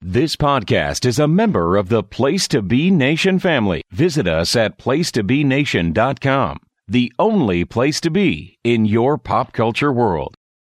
This podcast is a member of the Place to Be Nation family. Visit us at placetobenation.com, the only place to be in your pop culture world.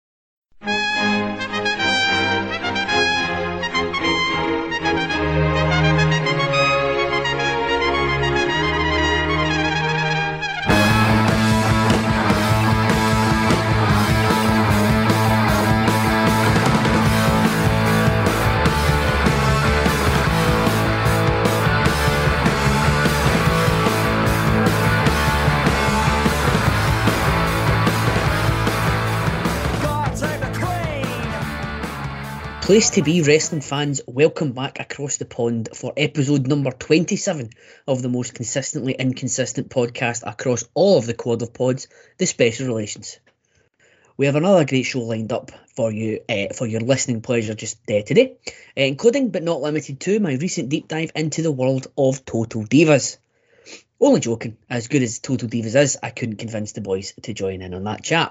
Place to be wrestling fans, welcome back across the pond for episode number 27 of the most consistently inconsistent podcast across all of the quad of pods, the Special Relations. We have another great show lined up for you, for your listening pleasure just today, including but not limited to my recent deep dive into the world of Total Divas. Only joking, as good as Total Divas is, I couldn't convince the boys to join in on that chat.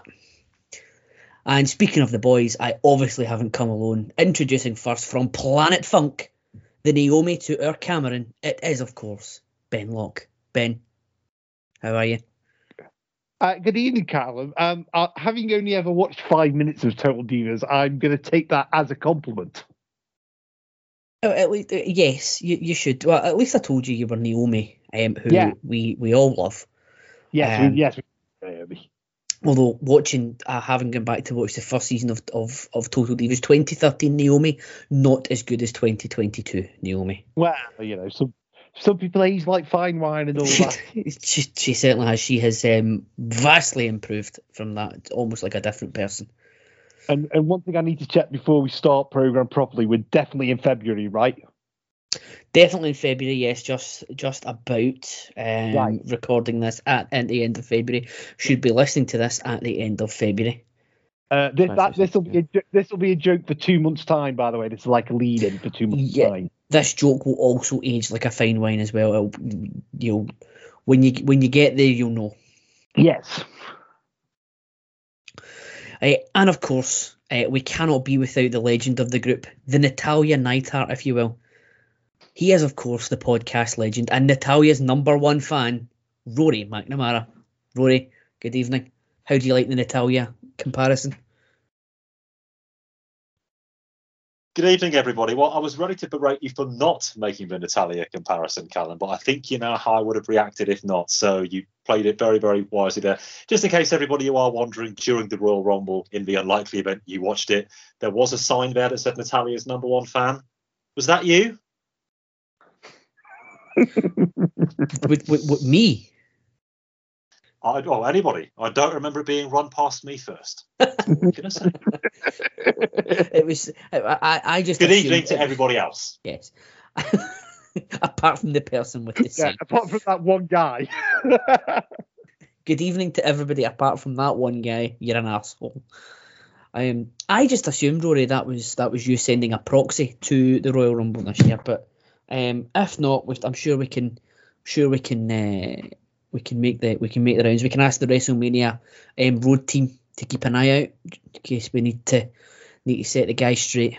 And speaking of the boys, I obviously haven't come alone. Introducing first from Planet Funk, the Naomi to our Cameron, it is, of course, Ben Locke. Ben, how are you? Good evening, Callum. Having only ever watched 5 minutes of Total Divas, I'm going to take that as a compliment. Oh, at least, yes, you should. Well, at least I told you were Naomi, who we all love. Yes, yes. Naomi. Although having gone back to watch the first season of Total Divas, 2013 Naomi, not as good as 2022 Naomi. Well, you know, some people age like fine wine and all that. She certainly has. She has vastly improved from that, almost like a different person. And one thing I need to check before we start program properly, we're definitely in February, right? Definitely in February, yes, just about right. Recording this at the end of February. Should be listening to this at the end of February. This will be a joke for 2 months' time, by the way. This is like a lead in for 2 months' time. This joke will also age like a fine wine as well. When you get there, you'll know. Yes. And of course, we cannot be without the legend of the group, the Natalya Neidhart, if you will. He is, of course, the podcast legend and Natalya's number one fan, Rory McNamara. Rory, good evening. How do you like the Natalya comparison? Good evening, everybody. Well, I was ready to berate you for not making the Natalya comparison, Callum, but I think you know how I would have reacted if not. So you played it very, very wisely there. Just in case everybody you are wondering, during the Royal Rumble, in the unlikely event you watched it, there was a sign there that said Natalya's number one fan. Was that you? with me? Anybody. I don't remember it being run past me first. What can I say? It was. I just. Good evening to everybody else. Yes. Apart from the person with the sign. Apart from that one guy. Good evening to everybody. Apart from that one guy, you're an asshole. I just assumed, Rory, that was you sending a proxy to the Royal Rumble this year, but. If not, I'm sure we can make the rounds. We can ask the WrestleMania road team to keep an eye out in case we need to set the guy straight.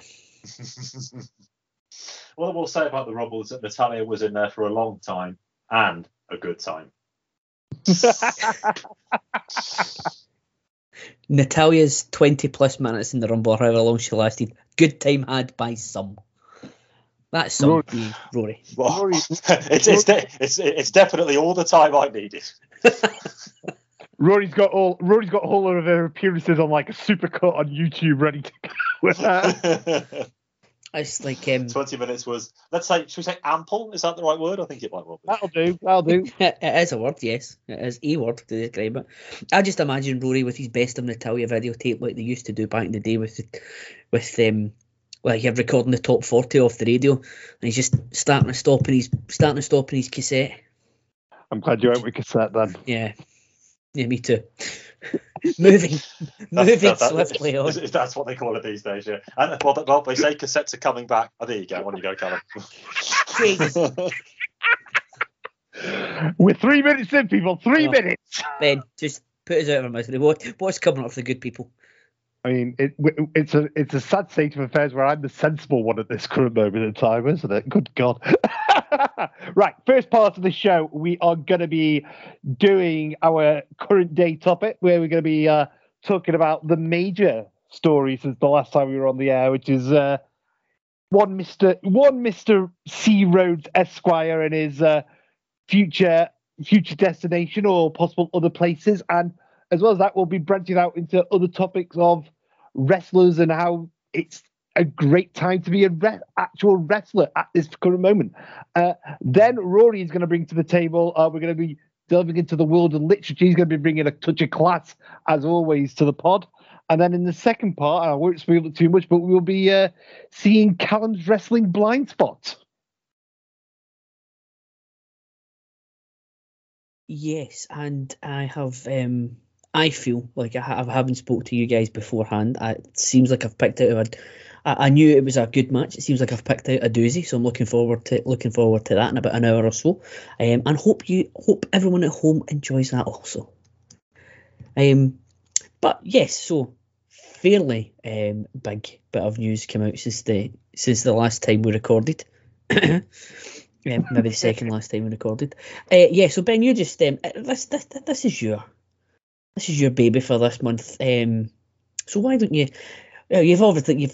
What I will say about the Rumble is that Natalya was in there for a long time and a good time. Natalya's 20 plus minutes in the Rumble, or however long she lasted, good time had by some. That's something, Rory. Well, it's definitely all the time I needed. Rory's got all of her appearances on like a supercut on YouTube ready to go. It's like 20 minutes was, should we say ample? Is that the right word? I think it might well be. That'll do. It is a word, yes. It is a word to describe it. I just imagine Rory with his Best of Natalya videotape like they used to do back in the day with like you're recording the top 40 off the radio, and he's just starting to stop in his cassette. I'm glad you went with cassette then. Yeah, me too. moving swiftly on. That's what they call it these days, yeah. And well, they say cassettes are coming back. Oh, there you go. On you go, Callum. Jesus. We're 3 minutes in, people. 3 minutes. Ben, just put us out of our misery. What's coming up for the good people? I mean, it's a sad state of affairs where I'm the sensible one at this current moment in time, isn't it? Good God. Right, first part of the show, we are going to be doing our current day topic, where we're going to be talking about the major story since the last time we were on the air, which is one Mr. C. Rhodes Esquire and his future destination or possible other places, and as well as that, we'll be branching out into other topics of wrestlers and how it's a great time to be an actual wrestler at this current moment. Then Rory is going to bring to the table, we're going to be delving into the world of literature. He's going to be bringing a touch of class, as always, to the pod. And then in the second part, I won't spoil it too much, but we'll be seeing Callum's wrestling blind spot. Yes, and I have... I feel like I haven't spoke to you guys beforehand. It seems like I've picked out I knew it was a good match. It seems like I've picked out a doozy, so I'm looking forward to that in about an hour or so. And hope everyone at home enjoys that also. But yes, so fairly big bit of news came out since the last time we recorded. Maybe the second last time we recorded. Yeah, so Ben, you just this is your baby for this month. So why don't you? You've obviously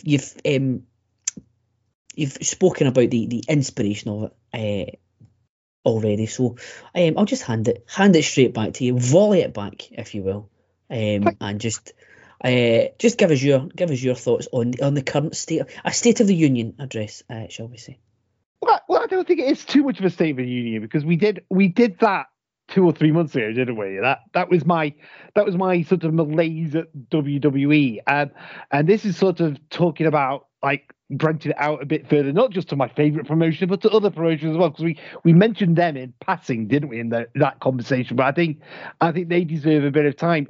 you've spoken about the inspiration of it already. So I'll just hand it straight back to you, volley it back, if you will, and just give us your thoughts on the current state of the union address, shall we say? Well, I don't think it is too much of a state of the union, because we did that 2 or 3 months ago, didn't we? That was my sort of malaise at WWE, and this is sort of talking about like branching it out a bit further, not just to my favourite promotion, but to other promotions as well, because we mentioned them in passing, didn't we, in that conversation? But I think they deserve a bit of time.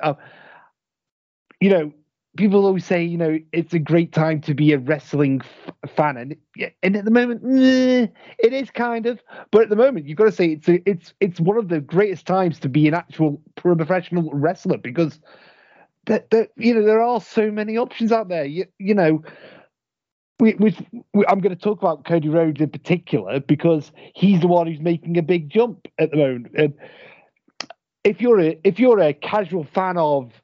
People always say, it's a great time to be a wrestling fan, and at the moment, it is kind of. But at the moment, you've got to say it's one of the greatest times to be an actual professional wrestler, because there are so many options out there. I'm going to talk about Cody Rhodes in particular, because he's the one who's making a big jump at the moment. And if you're a casual fan of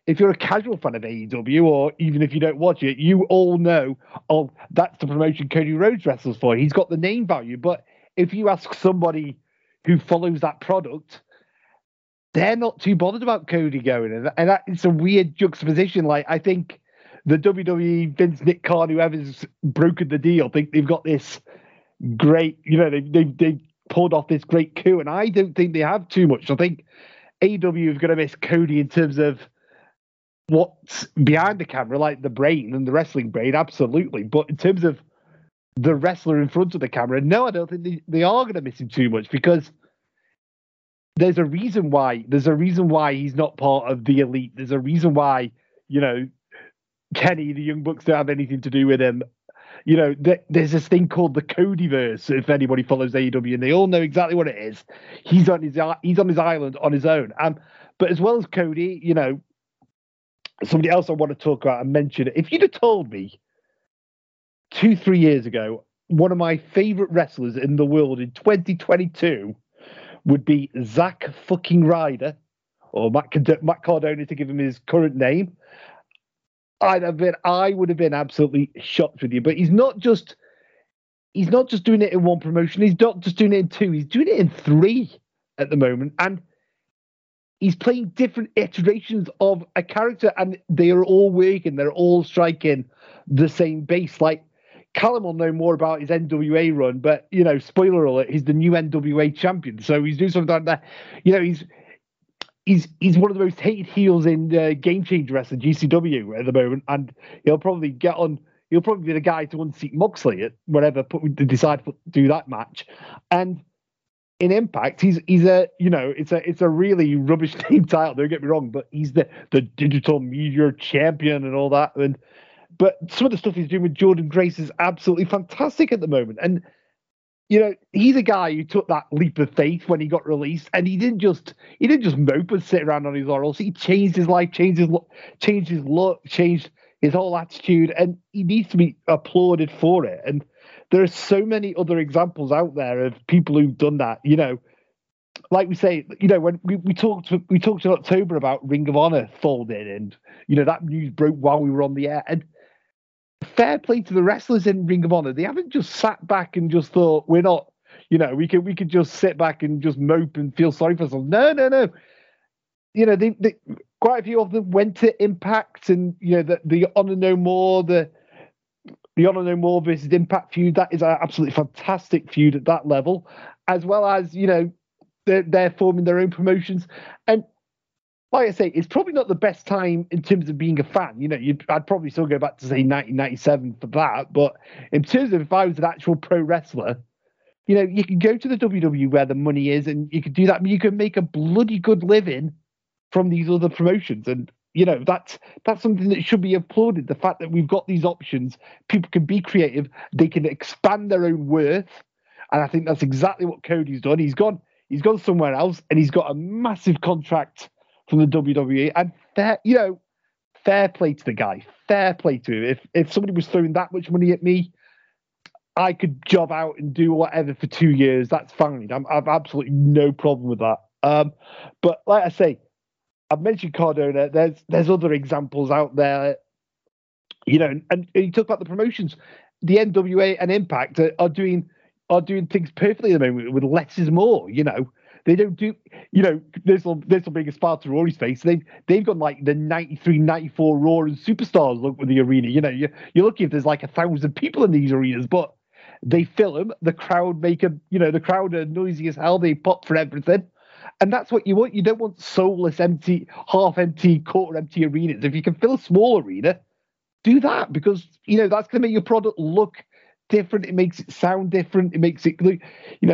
AEW, or even if you don't watch it, you all know, that's the promotion Cody Rhodes wrestles for. He's got the name value. But if you ask somebody who follows that product, they're not too bothered about Cody going. And that, it's a weird juxtaposition. Like, I think the WWE, Vince, Nick Khan, whoever's broken the deal, think they've got this great, they pulled off this great coup. And I don't think they have too much. I think AEW is going to miss Cody in terms of what's behind the camera, like the brain and the wrestling brain, absolutely. But in terms of the wrestler in front of the camera, no, I don't think they are going to miss him too much, because there's a reason why he's not part of the elite. There's a reason why, Kenny, the Young Bucks, don't have anything to do with him. There's this thing called the Codyverse, if anybody follows AEW, and they all know exactly what it is. He's on his island on his own. But as well as Cody, somebody else I want to talk about and mention, if you'd have told me 2-3 years ago, one of my favorite wrestlers in the world in 2022 would be Zack fucking Ryder, or Matt Cardona, to give him his current name, I would have been absolutely shocked with you. But he's not just doing it in one promotion. He's not just doing it in 2. He's doing it in 3 at the moment, and he's playing different iterations of a character, and they are all working. They're all striking the same base. Like, Callum will know more about his NWA run, but, spoiler alert, he's the new NWA champion. So he's doing something like that. He's one of the most hated heels in Game Changer Wrestling, GCW, at the moment, and he'll probably be the guy to unseat Moxley at whenever they decide to do that match. And in Impact, he's it's a really rubbish name title, don't get me wrong, but he's the digital media champion and all that. But some of the stuff he's doing with Jordan Grace is absolutely fantastic at the moment. And he's a guy who took that leap of faith when he got released, and he didn't just mope and sit around on his laurels. He changed his life, changed his look, changed his whole attitude, and he needs to be applauded for it. And there are so many other examples out there of people who've done that. Like we say, when we talked in October about Ring of Honor folding, and that news broke while we were on the air. And fair play to the wrestlers in Ring of Honor; they haven't just sat back and just thought we're not. We could just sit back and just mope and feel sorry for ourselves. No. They quite a few of them went to Impact, and the Honor No More, the Honor No More versus Impact feud. That is an absolutely fantastic feud at that level, as well as they're forming their own promotions. And like I say, it's probably not the best time in terms of being a fan. I'd probably still go back to say 1997 for that. But in terms of if I was an actual pro wrestler, you can go to the WWE where the money is, and you can do that. I mean, you can make a bloody good living from these other promotions, and that's something that should be applauded. The fact that we've got these options, people can be creative, they can expand their own worth, and I think that's exactly what Cody's done. He's gone somewhere else, and he's got a massive contract from the WWE. And fair play to the guy. Fair play to him. If somebody was throwing that much money at me, I could job out and do whatever for 2 years. That's fine. I've absolutely no problem with that. But like I say, I've mentioned Cardona. There's other examples out there, and you talk about the promotions. The NWA and Impact are doing things perfectly at the moment with less is more. They don't do, this will bring a smile to Rory's face. They've got like the 93, 94 Raw and Superstars look with the arena. You're lucky if there's like 1,000 people in these arenas, but they fill them. The crowd the crowd are noisy as hell. They pop for everything. And that's what you want. You don't want soulless, empty, half-empty, quarter-empty arenas. If you can fill a small arena, do that, because, that's going to make your product look different. It makes it sound different. It makes it look,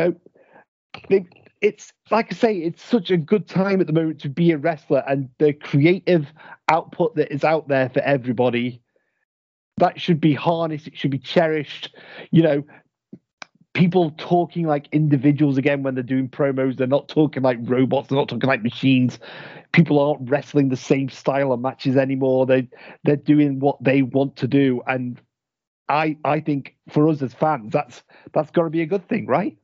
it's like I say, it's such a good time at the moment to be a wrestler, and the creative output that is out there for everybody, that should be harnessed. It should be cherished. People talking like individuals again when they're doing promos. They're not talking like robots. They're not talking like machines. People aren't wrestling the same style of matches anymore. They're doing what they want to do. And I think for us as fans, that's got to be a good thing, right?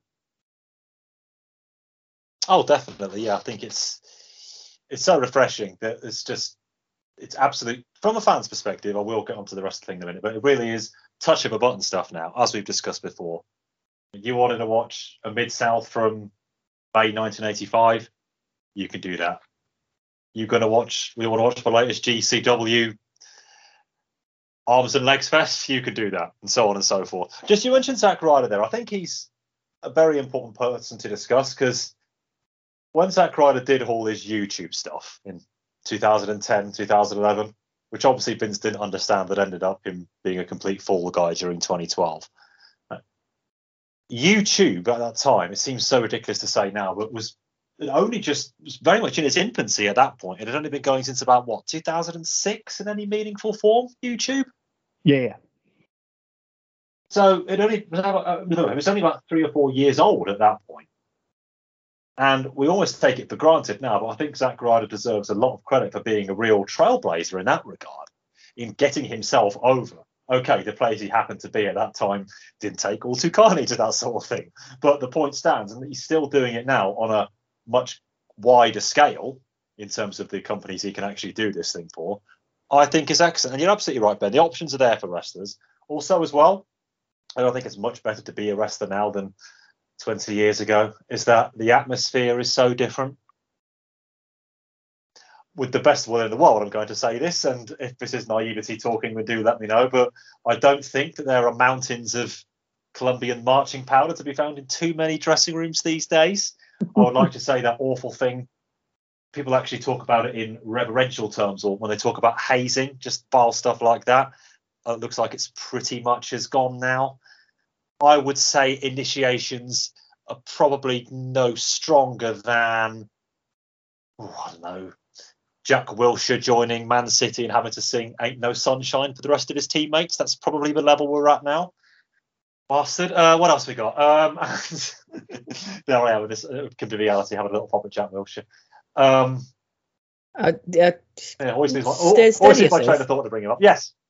Oh, definitely. Yeah, I think it's so refreshing that it's absolute. From a fan's perspective, I will get onto the rest of the thing in a minute, but it really is touch of a button stuff now, as we've discussed before. You wanted to watch a Mid-South from May 1985, you can do that. We want to watch the latest GCW Arms and Legs Fest, you could do that, and so on and so forth. Just, you mentioned Zack Ryder there. I think he's a very important person to discuss, because when Zack Ryder did all his YouTube stuff in 2010, 2011, which obviously Vince didn't understand, that ended up him being a complete fall guy during 2012. YouTube at that time, it seems so ridiculous to say now, but was very much in its infancy at that point. It had only been going since about 2006 in any meaningful form, YouTube? Yeah. So it was only about 3 or 4 years old at that point. And we almost take it for granted now, but I think Zack Ryder deserves a lot of credit for being a real trailblazer in that regard, in getting himself over. Okay, the place he happened to be at that time didn't take all too kindly to that sort of thing. But the point stands, and he's still doing it now on a much wider scale in terms of the companies he can actually do this thing for, I think is excellent. And you're absolutely right, Ben. The options are there for wrestlers. Also, as well, I don't think it's much better to be a wrestler now than 20 years ago, is that the atmosphere is so different. With the best will in the world, I'm going to say this, and if this is naivety talking, then do let me know, but I don't think that there are mountains of Colombian marching powder to be found in too many dressing rooms these days. I would like to say that awful thing. People actually talk about it in reverential terms, or when they talk about hazing, just vile stuff like that. It looks like it's pretty much has gone now. I would say initiations are probably no stronger than, I don't know, Jack Wilshere joining Man City and having to sing Ain't No Sunshine for the rest of his teammates. That's probably the level we're at now. Bastard. What else we got? There I am with this conviviality, having a little pop at Jack Wilshere. Always seems like train of thought to bring him up. Yes.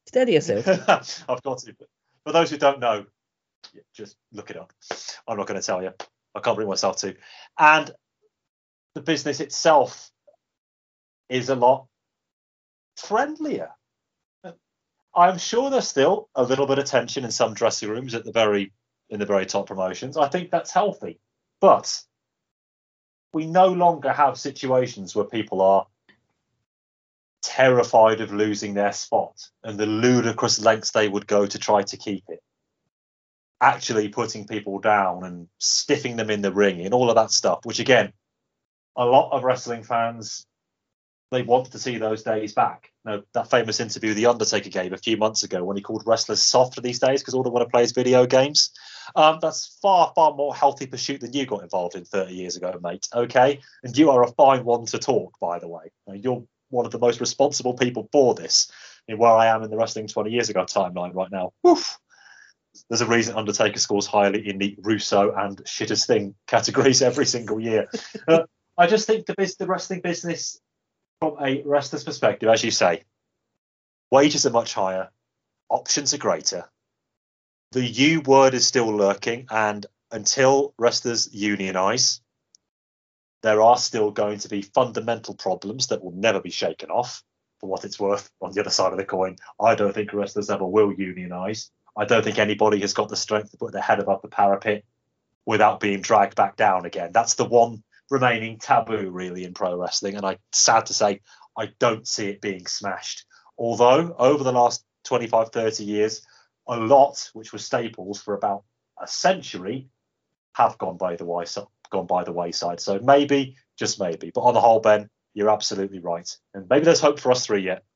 Steady yourself. I've got to. For those who don't know, just look it up. I'm not going to tell you. I can't bring myself to. And the business itself is a lot friendlier. I'm sure there's still a little bit of tension in some dressing rooms in the very top promotions. I think that's healthy. But we no longer have situations where people are terrified of losing their spot and the ludicrous lengths they would go to try to keep it. Actually putting people down and stiffing them in the ring and all of that stuff, which again, a lot of wrestling fans, they wanted to see those days back. That famous interview The Undertaker gave a few months ago when he called wrestlers soft these days because all they want to play is video games. That's far, far more healthy pursuit than you got involved in 30 years ago, mate. Okay? And you are a fine one to talk, by the way. You're one of the most responsible people for this. Where I am in the wrestling 20 years ago timeline right now. Woof. There's a reason Undertaker scores highly in the Russo and shittest thing categories every single year. I just think the wrestling business, from a wrestler's perspective, as you say, wages are much higher, options are greater. The U word is still lurking, and until wrestlers unionize, there are still going to be fundamental problems that will never be shaken off. For what it's worth, on the other side of the coin, I don't think wrestlers ever will unionize. I don't think anybody has got the strength to put their head above the parapet without being dragged back down again. That's the one remaining taboo, really, in pro wrestling. And sad to say, I don't see it being smashed. Although, over the last 25, 30 years, a lot, which was staples for about a century, have gone by the wayside. So maybe, just maybe. But on the whole, Ben, you're absolutely right. And maybe there's hope for us three yet.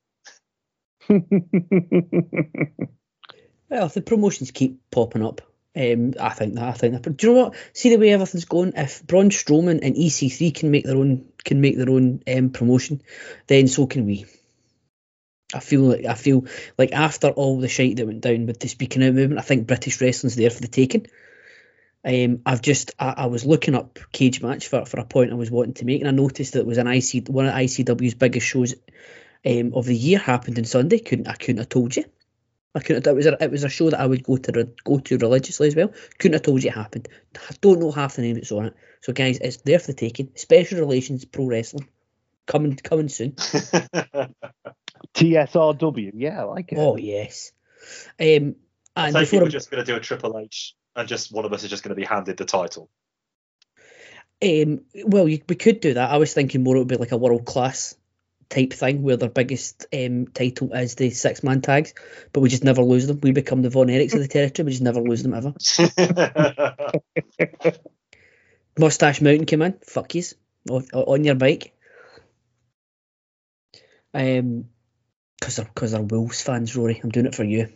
Well, if the promotions keep popping up, I think that. But do you know what? See the way everything's going. If Braun Strowman and EC3 can make their own promotion, then so can we. I feel like after all the shite that went down with the speaking out movement, I think British wrestling's there for the taking. I was looking up Cage Match for a point I was wanting to make, and I noticed that it was one of ICW's biggest shows of the year happened on Sunday. I couldn't have told you. It was a show that I would go to religiously as well. Couldn't have told you it happened. I don't know half the name that's on it. So guys, it's there for the taking. Special Relations Pro Wrestling coming soon. TSRW, yeah, I like it. Oh yes. And I think we're just going to do a Triple H, and just one of us is just going to be handed the title. Well, we could do that. I was thinking more it would be like a world class type thing where their biggest title is the 6-man tags, but we just never lose them. We become the Von Erichs of the territory. We just never lose them ever. Mustache Mountain came in. Fuck yous. On your bike. Because they're Wolves fans, Rory. I'm doing it for you.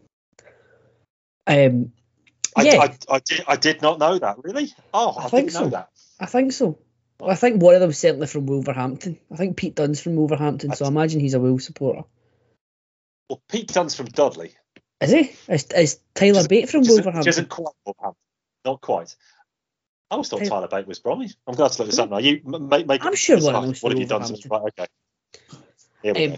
I did not know that, really. I didn't know that. I think so. Well, I think one of them's certainly from Wolverhampton. I think Pete Dunne's from Wolverhampton, so I imagine he's a Wolves supporter. Well, Pete Dunne's from Dudley. Is he? Is Tyler Bate from Wolverhampton? Which isn't quite Wolverhampton. Not quite. I always thought Tyler Bate was Bromley. I'm glad to look this up now. You make I'm sure one of them's what have you done? Right, okay. Here we go.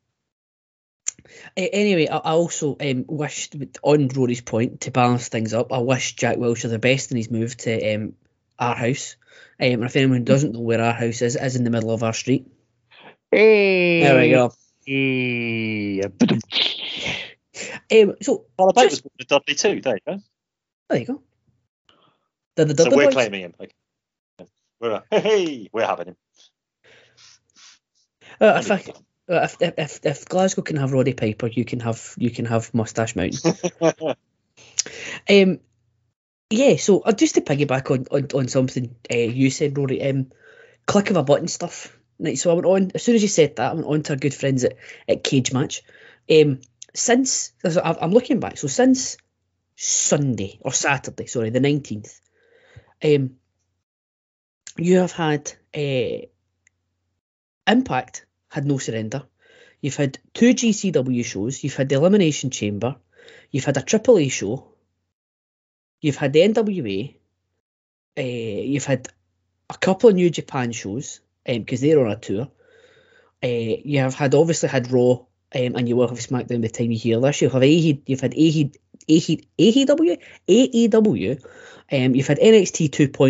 Anyway, I also wished, on Rory's point, to balance things up, I wish Jack Wilshere the best in his move to our house. And if anyone doesn't know where our house is in the middle of our street. Hey, there we go. So Tyler Bate was born in Dudley too. There you go. There you go. So we're claiming him. Okay. We're having him. If Glasgow can have Roddy Piper, you can have Mustache Mountain. Yeah, so just to piggyback on something you said, Rory, click of a button stuff. Right, so I went on, as soon as you said that, I went on to our good friends at Cage Match. Since I'm looking back, so since Saturday, the 19th, you have had Impact had No Surrender. You've had 2 GCW shows. You've had the Elimination Chamber. You've had a AAA show. You've had the NWA. You've had a couple of New Japan shows because they're on a tour. You have obviously had Raw and you will have SmackDown by the time you hear this. You'll have you've had AEW, you've had NXT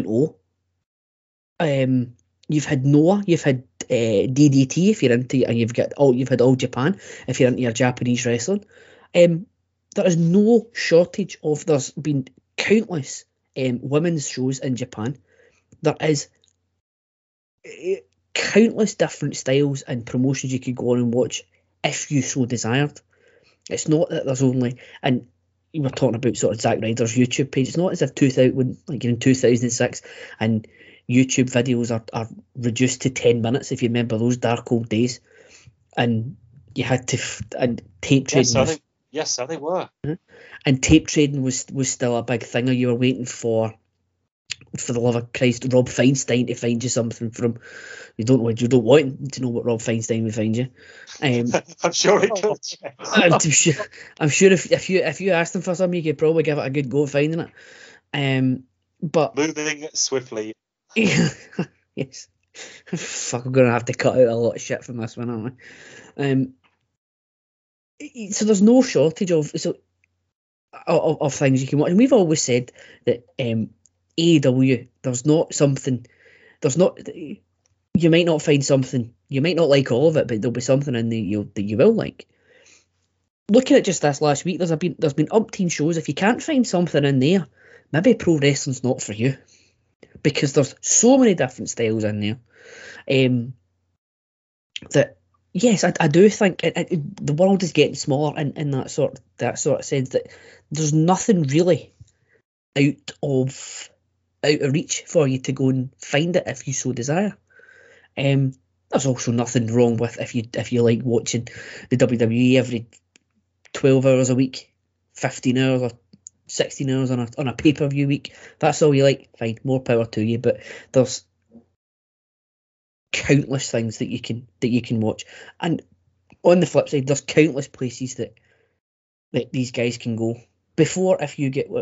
2.0, you've had Noah, you've had DDT if you're into, and you've had All Japan if you're into your Japanese wrestling. There is no shortage of. There's been countless women's shows in Japan. There is countless different styles and promotions you could go on and watch if you so desired. It's not that there's only, and you were talking about sort of Zack Ryder's YouTube page. It's not as if 2006 and YouTube videos are reduced to 10 minutes, if you remember those dark old days, and you had to and tape trading. Yes, they were. And tape trading was still a big thing. Or you were waiting for the love of Christ, Rob Feinstein to find you something from. You don't want to know what Rob Feinstein would find you. I'm sure he could. I'm sure if you asked him for something, you could probably give it a good go at finding it. But moving swiftly. Yes. Fuck, I'm gonna have to cut out a lot of shit from this one, aren't I? So there's no shortage of things you can watch, and we've always said that AEW, you might not find something, you might not like all of it, but there'll be something in there that you will like. Looking at just this last week, there's been umpteen shows. If you can't find something in there, maybe pro wrestling's not for you, because there's so many different styles in there. That yes, I do think the world is getting smaller in that sort of sense, that there's nothing really out of reach for you to go and find it if you so desire. There's also nothing wrong with if you like watching the WWE every 12 hours a week, 15 hours or 16 hours on a pay-per-view week. That's all you like, fine, more power to you. But there's countless things that you can watch, and on the flip side, there's countless places that these guys can go. Before, if you get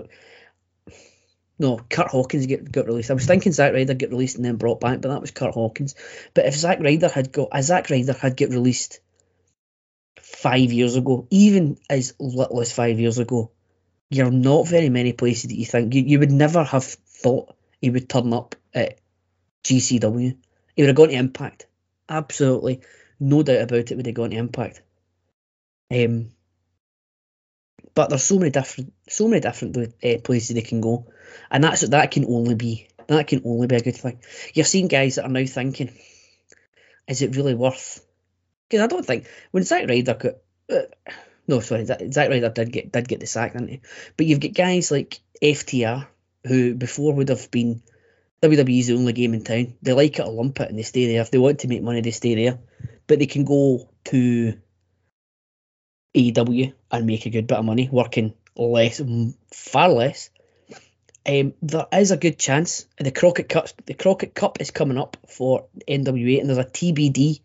Kurt Hawkins got released. I was thinking Zack Ryder get released and then brought back, but that was Kurt Hawkins. But if Zack Ryder had got released 5 years ago, even as little as 5 years ago, you're not very many places that you think you would never have thought he would turn up at GCW. He would have gone to Impact. Absolutely, no doubt about it, would have gone to Impact. But there's so many different places they can go, and that can only be a good thing. You're seeing guys that are now thinking, is it really worth? Because I don't think when Zack Ryder got Zack Ryder did get the sack, didn't he? But you've got guys like FTR who before would have been WWE's the only game in town. They like it or lump it and they stay there. If they want to make money, they stay there. But they can go to AEW and make a good bit of money, working far less. There is a good chance the Crockett Cup is coming up for NWA, and there's a TBD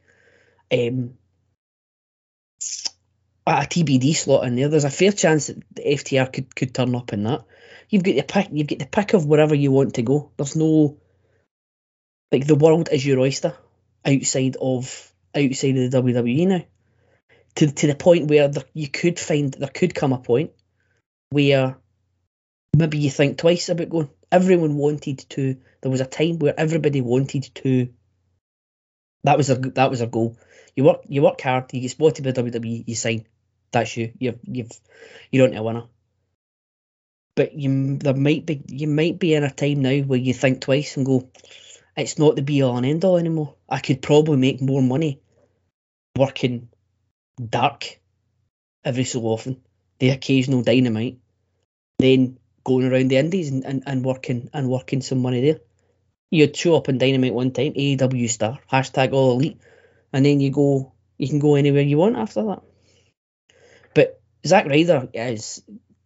slot in there. There's a fair chance that the FTR could turn up in that. You've got the pick of wherever you want to go. There's no, like, the world is your oyster outside of the WWE now. To the point where there could come a point where maybe you think twice about going. There was a time where everybody wanted to. That was a goal. You work hard. You get spotted by WWE. You sign. That's you. You're onto a winner. But you might be in a time now where you think twice and go, it's not the be all and end all anymore. I could probably make more money working dark every so often, the occasional Dynamite, then going around the indies and working some money there. You'd show up in Dynamite one time, AEW star, #all elite, and then you can go anywhere you want after that. But Zack Ryder is,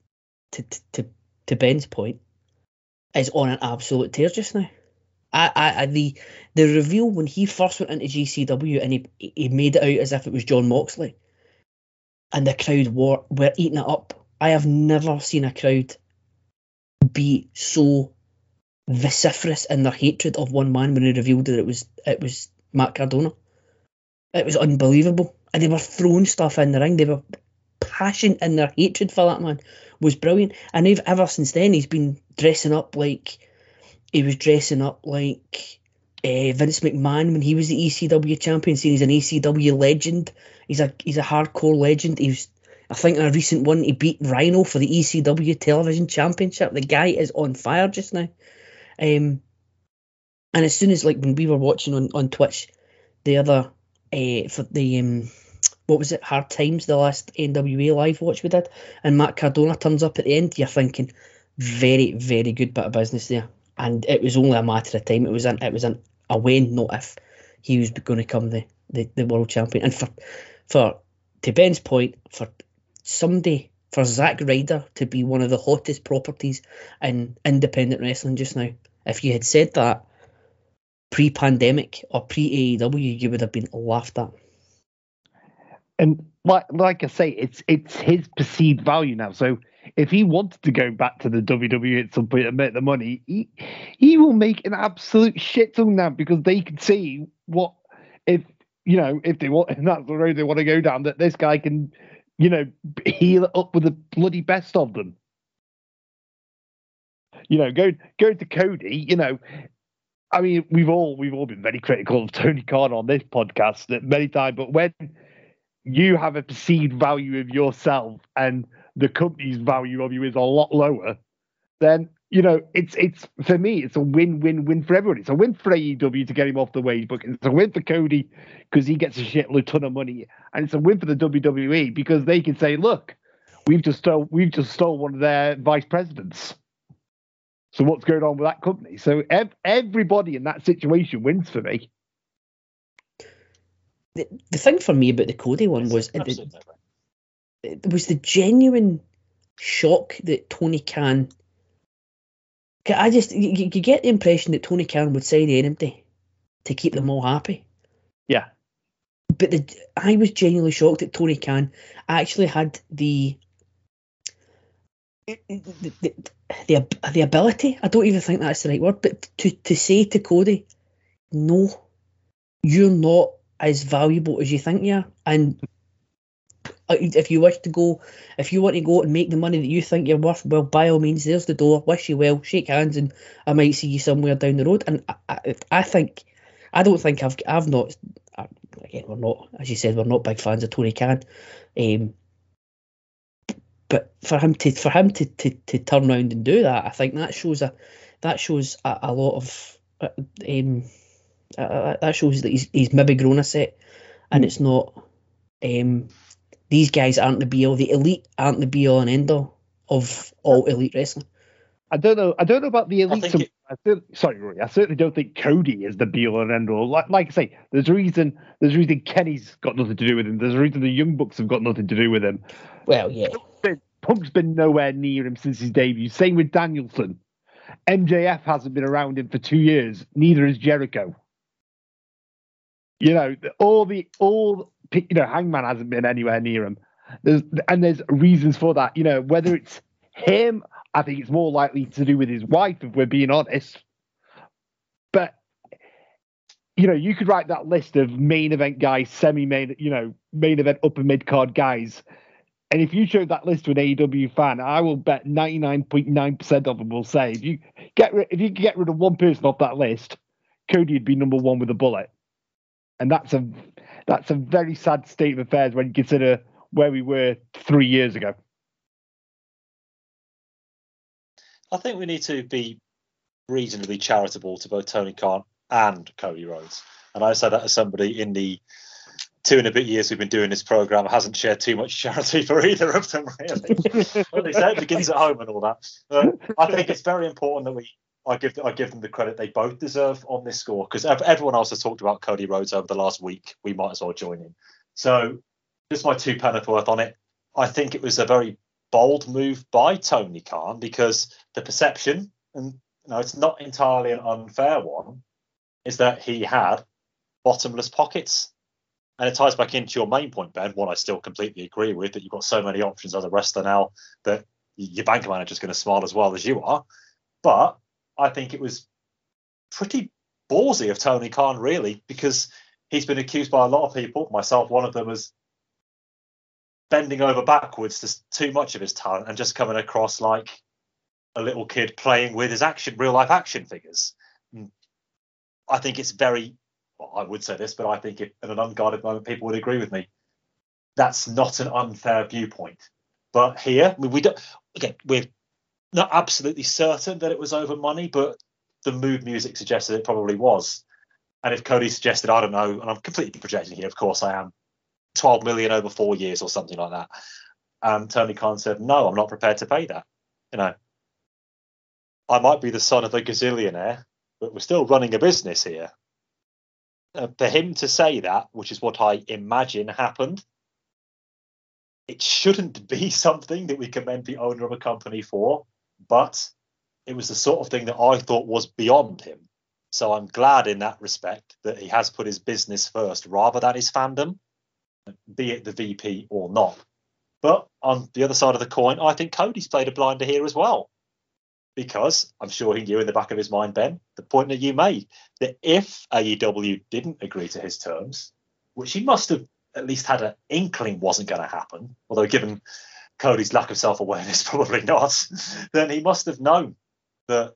to Ben's point, is on an absolute tear just now. The reveal when he first went into GCW and he made it out as if it was Jon Moxley, and the crowd were eating it up. I have never seen a crowd be so vociferous in their hatred of one man when he revealed that it was Matt Cardona. It was unbelievable. and they were throwing stuff in the ring. They were passion in their hatred for that man was brilliant. And ever since then, he's been dressing up like Vince McMahon when he was the ECW champion. Saying he's an ECW legend. He's a hardcore legend. I think in a recent one he beat Rhino for the ECW television championship. The guy is on fire just now. And as soon as, like, when we were watching on Twitch the other for the what was it, Hard Times, the last NWA live watch we did, and Matt Cardona turns up at the end, you're thinking very, very good bit of business there. And it was only a matter of time. It was a when, not if, he was going to become the world champion. And for to Ben's point, for Zack Ryder to be one of the hottest properties in independent wrestling just now, if you had said that pre-pandemic or pre-AEW, you would have been laughed at. And like I say, it's his perceived value now. So if he wanted to go back to the WWE at some point and make the money, he will make an absolute shit ton now, because they can see what if they want, and that's the road they want to go down, that this guy can, heal it up with the bloody best of them. Go to Cody. I mean, we've all been very critical of Tony Khan on this podcast at many times, but when you have a perceived value of yourself and the company's value of you is a lot lower, then it's for me, it's a win-win-win for everybody. It's a win for AEW to get him off the wage book. It's a win for Cody because he gets a shitload ton of money, and it's a win for the WWE because they can say, look, we've just stole one of their vice presidents. So what's going on with that company? So everybody in that situation wins for me. The thing for me about the Cody one was it was the genuine shock that Tony Khan. You get the impression that Tony Khan would sign anybody to keep them all happy. Yeah. But I was genuinely shocked that Tony Khan actually had the ability, I don't even think that's the right word, but to say to Cody, no, you're not as valuable as you think you are, and if you want to go and make the money that you think you're worth, well, by all means, there's the door, wish you well, shake hands, and I might see you somewhere down the road. And again, we're not, as you said, we're not big fans of Tony Khan, but for him to turn around and do that, I think that shows a lot of that shows that he's maybe grown a set, and it's not. These guys aren't the be all. The elite aren't the be all and end all of all elite wrestling. I don't know about the elite. Sorry, Rory. I certainly don't think Cody is the be all and end all. Like I say, there's a reason Kenny's got nothing to do with him. There's a reason the Young Bucks have got nothing to do with him. Well, yeah. Punk's been nowhere near him since his debut. Same with Danielson. MJF hasn't been around him for 2 years. Neither is Jericho. Hangman hasn't been anywhere near him. There's reasons for that. Whether it's him, I think it's more likely to do with his wife, if we're being honest. But you could write that list of main event guys, semi-main, main event upper mid card guys, and if you showed that list to an AEW fan, I will bet 99.9% of them will say, if you could get rid of one person off that list, Cody would be number one with a bullet. And that's a very sad state of affairs when you consider where we were 3 years ago. I think we need to be reasonably charitable to both Tony Khan and Cody Rhodes. And I say that as somebody in the 2 and a bit years we've been doing this program hasn't shared too much charity for either of them, really. Well, they say it begins at home and all that. I think it's very important that I give them the credit they both deserve on this score, because everyone else has talked about Cody Rhodes over the last week. We might as well join in. So just my 2 penneth worth on it. I think it was a very bold move by Tony Khan, because the perception, and it's not entirely an unfair one, is that he had bottomless pockets. And it ties back into your main point, Ben, one I still completely agree with, that you've got so many options as a wrestler now that your bank manager's going to smile as well as you are. But I think it was pretty ballsy of Tony Khan, really, because he's been accused by a lot of people, myself one of them, as bending over backwards to too much of his talent and just coming across like a little kid playing with his real life action figures. I think it's I would say this, but I think in an unguarded moment, people would agree with me. That's not an unfair viewpoint. But here, we're not absolutely certain that it was over money, but the mood music suggested it probably was. And if Cody suggested, I don't know, and I'm completely projecting here, of course I am, 12 million over 4 years or something like that. And Tony Khan said, no, I'm not prepared to pay that. I might be the son of a gazillionaire, but we're still running a business here. For him to say that, which is what I imagine happened, it shouldn't be something that we commend the owner of a company for, but it was the sort of thing that I thought was beyond him. So I'm glad in that respect that he has put his business first rather than his fandom, be it the VP or not. But on the other side of the coin, I think Cody's played a blinder here as well. Because I'm sure he knew in the back of his mind, Ben, the point that you made, that if AEW didn't agree to his terms, which he must have at least had an inkling wasn't going to happen, although given Cody's lack of self-awareness, probably not, then he must have known that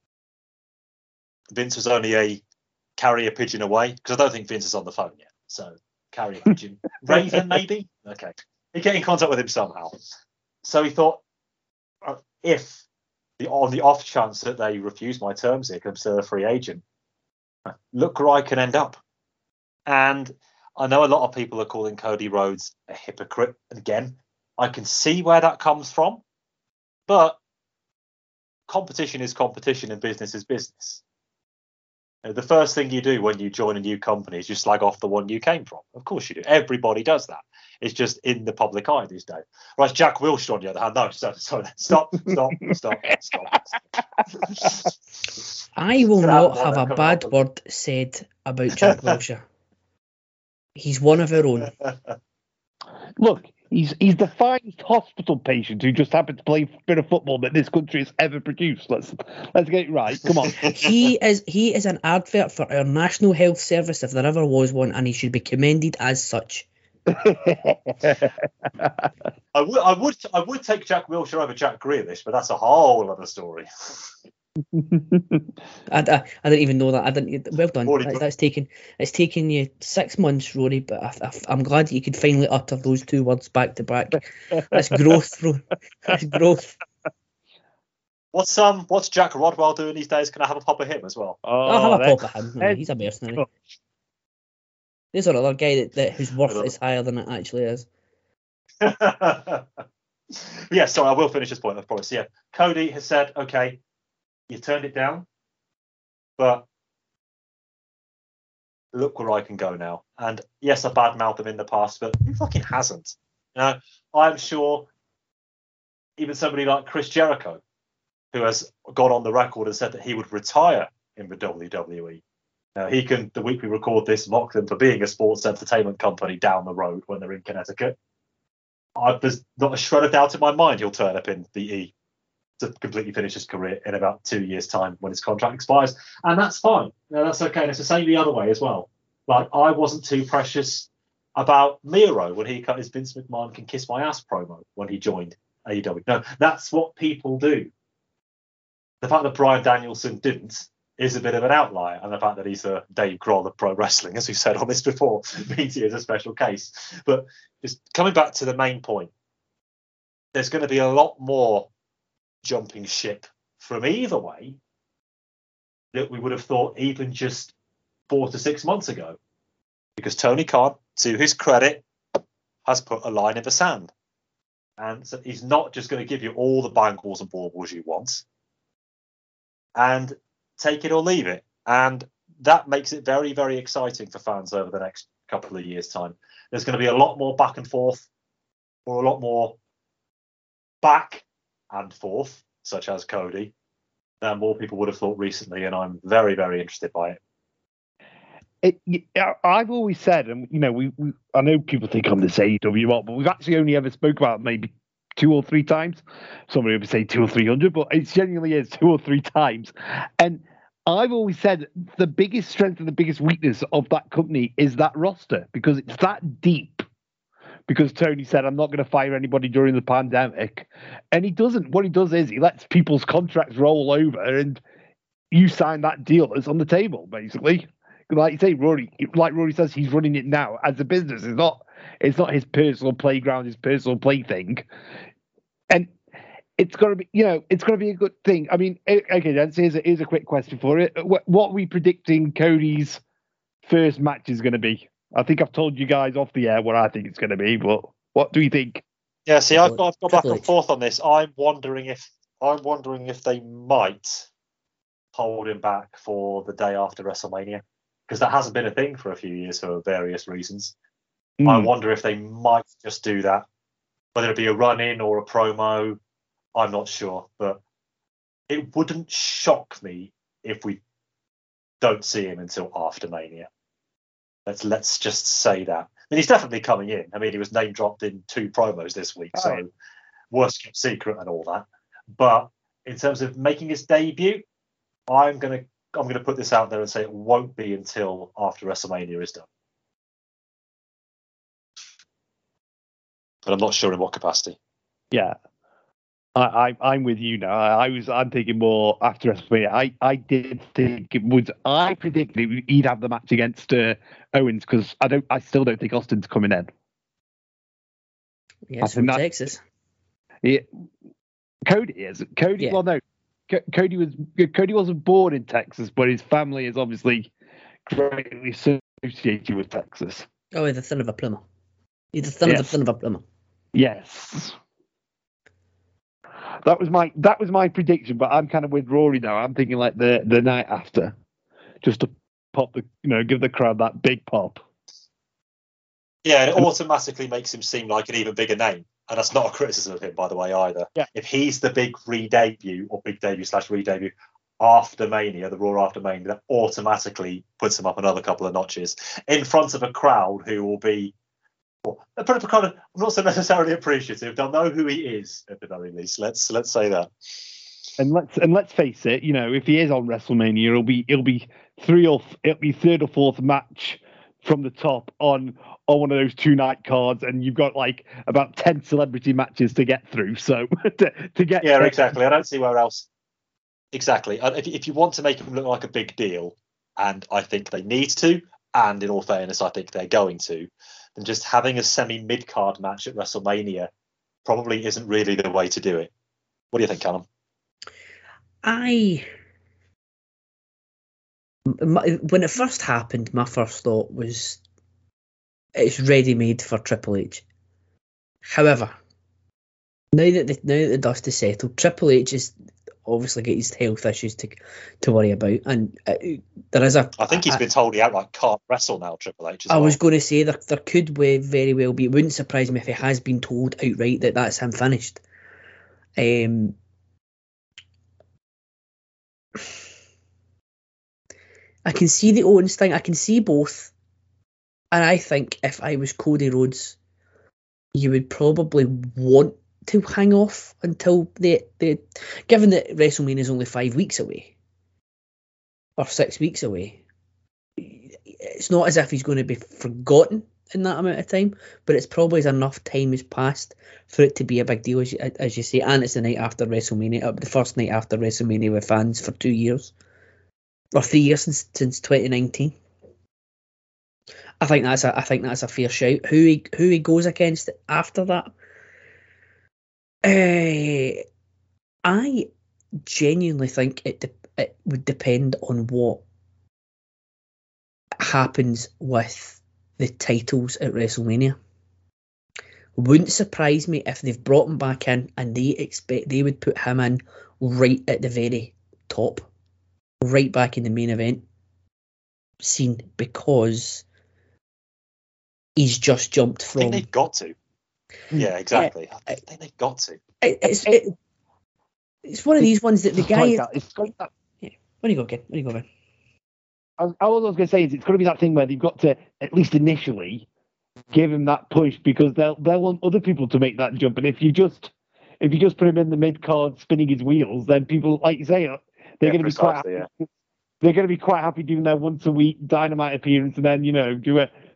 Vince was only a carrier pigeon away, because I don't think Vince is on the phone yet. So carrier pigeon. Raven, maybe? Okay. He'd get in contact with him somehow. So he thought, if on the off chance that they refuse my terms here, because I'm still a free agent, look where I can end up. And I know a lot of people are calling Cody Rhodes a hypocrite. And again, I can see where that comes from, but competition is competition and business is business. The first thing you do when you join a new company is you slag off the one you came from. Of course you do. Everybody does that. It's just in the public eye these days. Right, Jack Wilshere on the other hand. No, sorry. Stop. I will not have a bad word said about Jack Wilshere. He's one of our own. Look, he's the finest hospital patient who just happened to play a bit of football that this country has ever produced. Let's get it right. Come on. He is an advert for our National Health Service if there ever was one, and he should be commended as such. I would take Jack Wilshere over Jack Grealish, but that's a whole other story. I didn't even know that. I didn't. Well done. It's taken you 6 months, Rory, but I'm glad that you could finally utter those two words back to back. That's growth, bro. That's growth. What's Jack Rodwell doing these days? Can I have a pop of him as well? I'll have a pop of him. No, he's a mercenary. There's another guy that whose worth is higher than it actually is. Yeah, sorry, I will finish this point, I promise. Yeah, Cody has said, okay, you turned it down, but look where I can go now. And yes, I badmouthed him in the past, but who fucking hasn't? I'm sure even somebody like Chris Jericho, who has gone on the record and said that he would retire in the WWE. Now, he can, the week we record this, mock them for being a sports entertainment company down the road when they're in Connecticut. There's not a shred of doubt in my mind he'll turn up in the E to completely finish his career in about 2 years' time when his contract expires. And that's fine. That's okay. And it's the same the other way as well. Like, I wasn't too precious about Miro when he cut his Vince McMahon can kiss my ass promo when he joined AEW. No, that's what people do. The fact that Bryan Danielson didn't is a bit of an outlier, and the fact that he's a Dave Grohl of pro wrestling, as we've said on this before, means he is a special case. But just coming back to the main point, there's going to be a lot more jumping ship from either way that we would have thought even just 4 to 6 months ago, because Tony Khan, to his credit, has put a line in the sand, and so he's not just going to give you all the bangles and baubles you want and take it or leave it. And that makes it very, very exciting for fans over the next couple of years' time. There's going to be a lot more back and forth, or a lot more back and forth, such as Cody, than more people would have thought recently, and I'm very, very interested by it. I've always said, and I know people think I'm this AEW, but we've actually only ever spoke about maybe 2 or 3 times. Somebody would say 200 or 300, but it genuinely is 2 or 3 times. And I've always said the biggest strength and the biggest weakness of that company is that roster, because it's that deep because Tony said, I'm not going to fire anybody during the pandemic. And he doesn't. What he does is he lets people's contracts roll over and you sign that deal that's on the table, basically. Like you say, Rory says, he's running it now as a business. It's not his personal playground, his personal plaything. And it's going to be, it's going to be a good thing. I mean, okay, then here's a quick question for it. What are we predicting Cody's first match is going to be? I think I've told you guys off the air what I think it's going to be, but what do you think? Yeah, see, I've got back and forth on this. I'm wondering if they might hold him back for the day after WrestleMania, because that hasn't been a thing for a few years for various reasons. I wonder if they might just do that, whether it be a run-in or a promo. I'm not sure, but it wouldn't shock me if we don't see him until after Mania. Let's just say that. I mean, he's definitely coming in. I mean, he was name dropped in 2 promos this week, so worst kept secret and all that. But in terms of making his debut, I'm gonna put this out there and say it won't be until after WrestleMania is done. But I'm not sure in what capacity. Yeah. I'm with you now. I'm thinking more after WrestleMania. I did think it was. I predicted he'd have the match against Owens, because I still don't think Austin's coming in. Yes, from Texas. Yeah, Cody is. Cody. Yeah. Well, no. Cody wasn't born in Texas, but his family is obviously greatly associated with Texas. Oh, he's the son of a plumber. He's the son of the son of a plumber. Yes. That was my prediction, but I'm kind of with Rory now. I'm thinking like the night after, just to pop give the crowd that big pop. Yeah, and it automatically makes him seem like an even bigger name, and that's not a criticism of him, by the way, either. Yeah. If he's the big re-debut or big debut/re-debut after Mania, the Raw after Mania, that automatically puts him up another couple of notches in front of a crowd who will be. I'm not so necessarily appreciative. They'll know who he is at the very least. Let's say that. And let's face it. If he is on WrestleMania, it'll be third or fourth match from the top on one of those 2-night cards, and you've got like about 10 celebrity matches to get through. So to get exactly. I don't see where else. Exactly. If you want to make him look like a big deal, and I think they need to, and in all fairness, I think they're going to. Then just having a semi-mid card match at WrestleMania probably isn't really the way to do it. What do you think, Callum? When it first happened, my first thought was it's ready-made for Triple H. However, now that the dust is settled, Triple H is obviously got his health issues to worry about, and there is I think he's been told he outright can't wrestle now. Triple H. I was going to say there could very well be. It wouldn't surprise me if he has been told outright that that's him finished. I can see the Owens thing. I can see both, and I think if I was Cody Rhodes, you would probably want to hang off until the given that WrestleMania is only 5 weeks away or 6 weeks away. It's not as if he's going to be forgotten in that amount of time, but it's probably enough time has passed for it to be a big deal, as you say. And it's the night after WrestleMania, the first night after WrestleMania with fans for 2 years or 3 years since 2019. I think that's a fair shout. Who he goes against after that. I genuinely think it would depend on what happens with the titles at WrestleMania. Wouldn't surprise me if they've brought him back in and they would put him in right at the very top, right back in the main event scene, because he's just jumped from. I think they've got to. Yeah, exactly. I think they've got to. It's one of these ones that the guy. Yeah. Where do you go, Ken? Where do you go, man? All I was going to say is it's going to be that thing where they've got to, at least initially, give him that push, because they'll want other people to make that jump. And if you just put him in the mid card spinning his wheels, then people, like you say, they're going to be quite happy. Yeah. They're going to be quite happy doing their once a week Dynamite appearance, and then do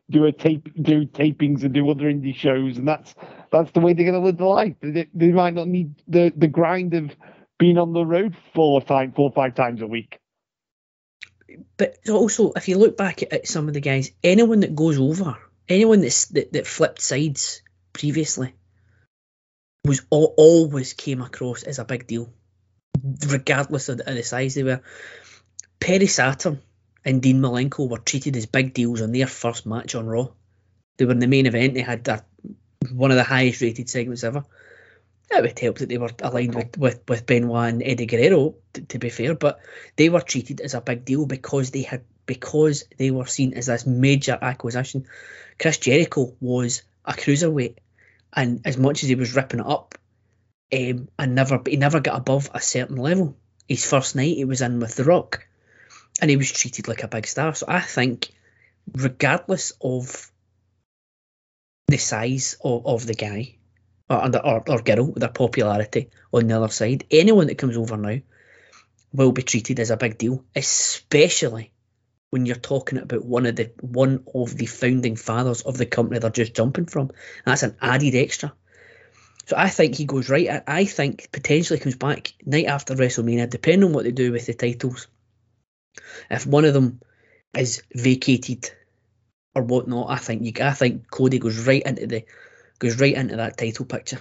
tapings and do other indie shows, and that's the way they're going to live their life. They might not need the grind of being on the road 4 or 5 times a week. But also, if you look back at some of the guys, anyone that goes over, anyone that flipped sides previously, was always came across as a big deal, regardless of the size they were. Perry Saturn and Dean Malenko were treated as big deals on their first match on Raw. They were in the main event. They had one of the highest rated segments ever. It would help that they were aligned with Benoit and Eddie Guerrero, to be fair, but they were treated as a big deal because they were seen as this major acquisition. Chris Jericho was a cruiserweight, and as much as he was ripping it up, he never got above a certain level. His first night he was in with The Rock, and he was treated like a big star. So I think, regardless of the size of the guy or girl, their popularity on the other side, anyone that comes over now will be treated as a big deal, especially when you're talking about one of the founding fathers of the company they're just jumping from. That's an added extra. So I think he goes right. I think potentially comes back night after WrestleMania, depending on what they do with the titles. If one of them is vacated or whatnot, I think Cody goes right into that title picture.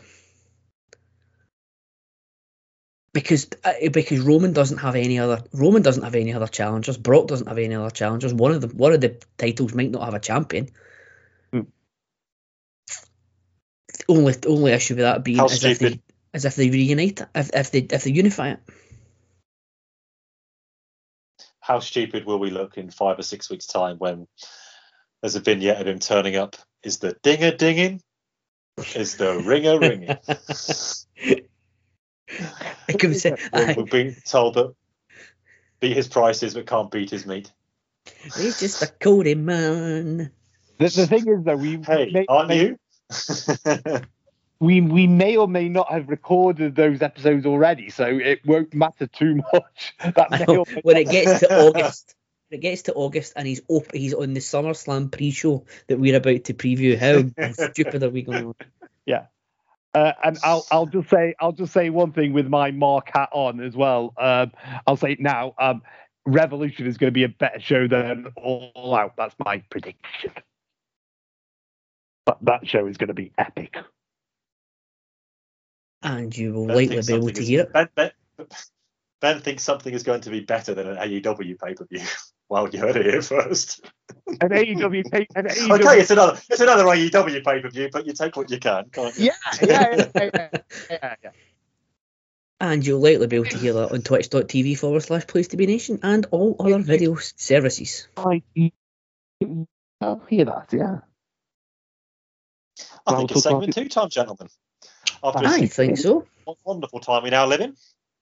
Because Roman doesn't have any other challengers. Brock doesn't have any other challengers. One of the titles might not have a champion. Only issue with that being as if they reunite it, if they unify it. How stupid will we look in 5 or 6 weeks' time when there's a vignette of him turning up? Is the dinger dinging? Is the ringer ringing? We're being told that beat his prices but can't beat his meat. He's just a Cody man. The thing is, though, aren't you? we may or may not have recorded those episodes already, so it won't matter too much. When it gets to August, and he's on the SummerSlam pre-show that we're about to preview. How stupid are we going on? Yeah. And I'll just say one thing with my Mark hat on as well. I'll say it now. Revolution is going to be a better show than All Out. That's my prediction. But that show is going to be epic. And you will likely be able to hear it. Ben thinks something is going to be better than an AEW pay-per-view. Well, you heard it here first. An AEW pay-per-view. Okay, it's another AEW pay-per-view, but you take what you can, can't you? Yeah. And you'll likely be able to hear that on twitch.tv/PlaceToBeNation and all other video services. I'll hear that, yeah. I think it's segment 2 time, gentlemen. I think so. What wonderful time we now live in.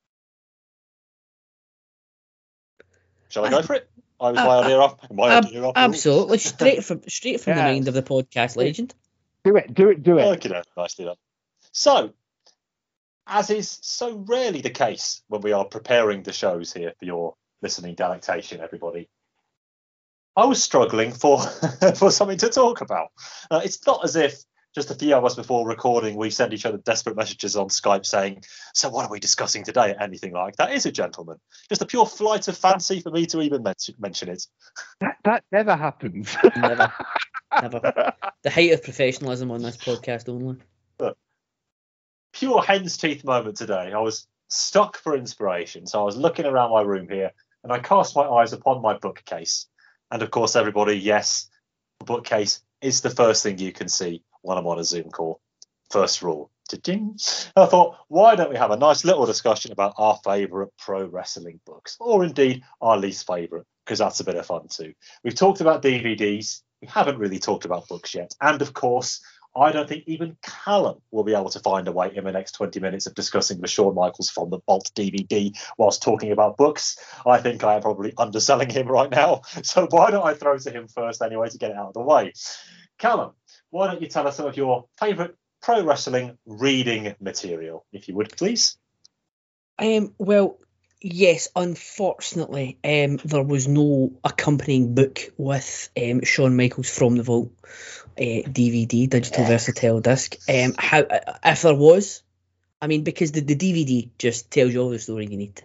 Shall I go for it? I was my idea off. Absolutely, straight from the mind of the podcast legend. Do it. Okay, nicely done. So, as is so rarely the case when we are preparing the shows here for your listening delectation, everybody, I was struggling for something to talk about. It's not as if just a few hours before recording we send each other desperate messages on Skype saying, so what are we discussing today? Anything like that. Is it, gentlemen? Just a pure flight of fancy for me to even mention it. That never happens. Never. The height of professionalism on this podcast only. But pure hen's teeth moment today. I was stuck for inspiration. So I was looking around my room here and I cast my eyes upon my bookcase. And of course, everybody, yes, the bookcase is the first thing you can see when I'm on a Zoom call. First rule. Ding. I thought, why don't we have a nice little discussion about our favourite pro wrestling books, or indeed our least favourite, because that's a bit of fun too. We've talked about DVDs. We haven't really talked about books yet. And of course, I don't think even Callum will be able to find a way in the next 20 minutes of discussing the Shawn Michaels from the Bolt DVD whilst talking about books. I think I am probably underselling him right now. So why don't I throw to him first anyway to get it out of the way. Callum, why don't you tell us some of your favourite pro wrestling reading material, if you would, please? Well, Yes, unfortunately, there was no accompanying book with Shawn Michaels From the Vault DVD, digital versatile disc. How if there was, I mean, because the DVD just tells you all the story you need.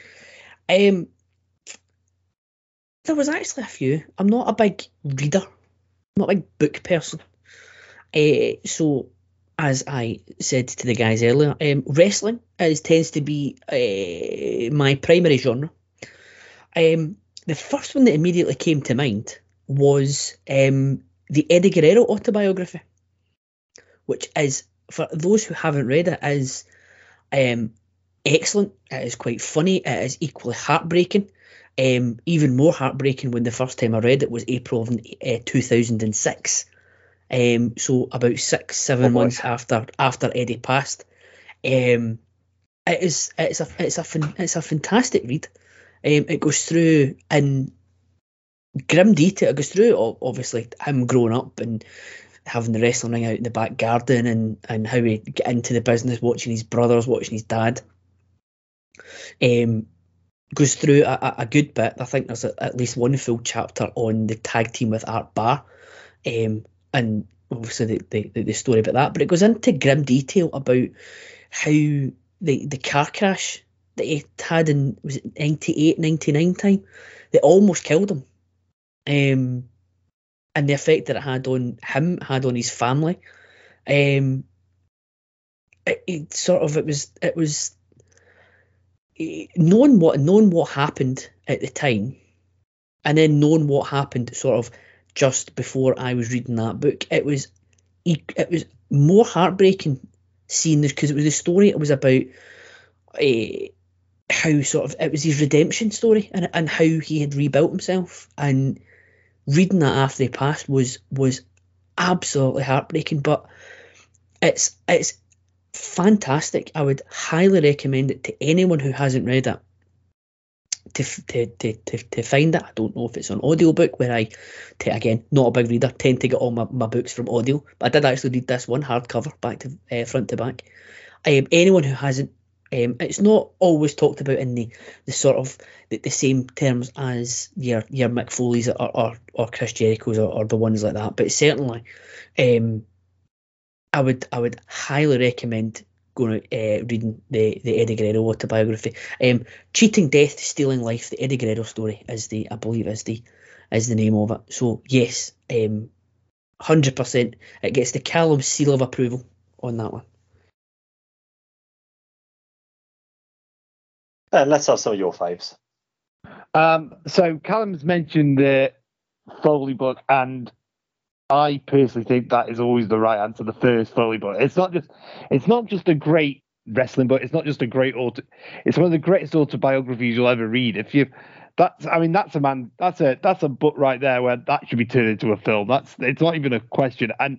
There was actually a few. I'm not a big reader, I'm not a big book person. So, as I said to the guys earlier, wrestling tends to be my primary genre. The first one that immediately came to mind was the Eddie Guerrero autobiography, which is, for those who haven't read it, is excellent. It is quite funny. It is equally heartbreaking. Even more heartbreaking when the first time I read it was April of 2006. So about 6-7 months after Eddie passed. It's a fantastic read. It goes through in grim detail. It goes through obviously him growing up and having the wrestling ring out in the back garden and how he got into the business, watching his brothers, watching his dad. Goes through a good bit. I think there's at least one full chapter on the tag team with Art Barr, and obviously the story about that. But it goes into grim detail about how the car crash that he had in, was it 98, 99 time, that almost killed him, and the effect that it had on him, had on his family. It was knowing what happened at the time, and then knowing what happened sort of just before I was reading that book. It was more heartbreaking seeing this, because it was the story. It was about how sort of it was his redemption story, and how he had rebuilt himself. And reading that after he passed was absolutely heartbreaking. But it's fantastic. I would highly recommend it to anyone who hasn't read it to find it. I don't know if it's on audiobook, where I, again, not a big reader, tend to get all my books from audio, but I did actually read this one hardcover, back to front to back. Anyone who hasn't, it's not always talked about in the sort of the same terms as your Mick Foley's or Chris Jericho's or the ones like that, but certainly I would highly recommend going reading the Eddie Guerrero autobiography. Cheating Death, Stealing Life, the Eddie Guerrero story I believe is the name of it. So yes, 100%, it gets the Callum seal of approval on that one. Let's have some of your faves. So Callum's mentioned the Foley book, and I personally think that is always the right answer. The first Foley book. It's not just a great wrestling book. It's not just a great it's one of the greatest autobiographies you'll ever read. That's a book right there where that should be turned into a film. It's not even a question. And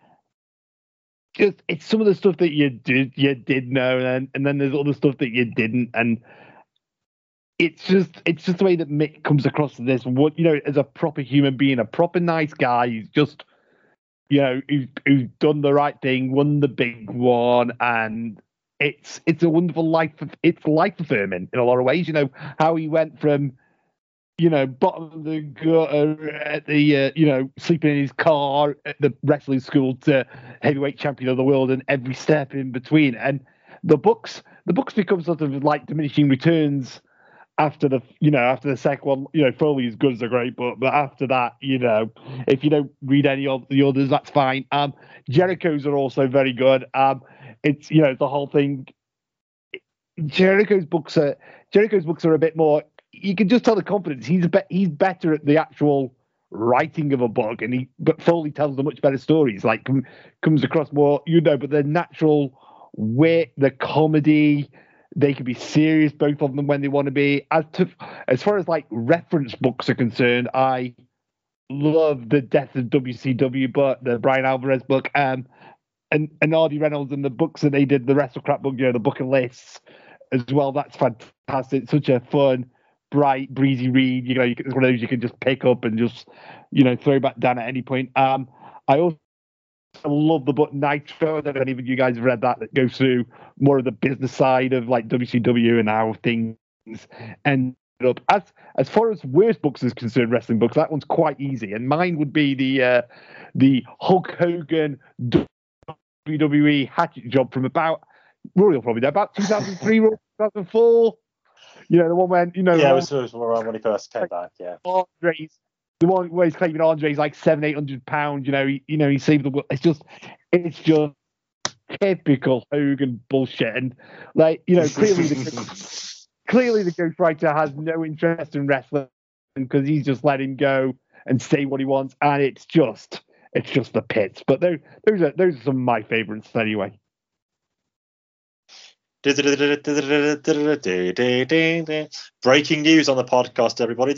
just, it's some of the stuff that you did know, and then there's other stuff that you didn't, and it's just the way that Mick comes across to this. What, as a proper human being, a proper nice guy. He's just, who's done the right thing, won the big one, and it's a wonderful life. It's life affirming in a lot of ways. How he went from, bottom of the gutter at the, sleeping in his car at the wrestling school to heavyweight champion of the world, and every step in between. And the books become sort of like diminishing returns after the second one. Foley is good as a great book, but after that, if you don't read any of the others, that's fine. Jericho's are also very good. It's the whole thing. Jericho's books are a bit more. You can just tell the confidence. He's better at the actual writing of a book, but Foley tells the much better stories. Like comes across more, but the natural wit, the comedy. They can be serious, both of them, when they want to be. As far as like reference books are concerned, I love the Death of WCW book, the Brian Alvarez book, and Artie Reynolds and the books that they did, the WrestleCrap book, the Book of Lists as well. That's fantastic. Such a fun, bright, breezy read. It's one of those you can just pick up and just throw back down at any point. I also love the book Nitro. I don't know if any of you guys have read that. That goes through more of the business side of like WCW and how things And up as far as worst books is concerned, wrestling books, that one's quite easy. And mine would be the Hulk Hogan WWE hatchet job from about Rory will probably know about 2003, 2004. You know, the one when it was around when he first came back. Yeah, Andre's the one where he's claiming Andre's like £700-800. He saved the world. It's just typical Hogan bullshit. And like clearly the Ghostwriter has no interest in wrestling because he's just let him go and say what he wants, and it's just the pits. But those are some of my favourites anyway. Breaking news on the podcast, everybody.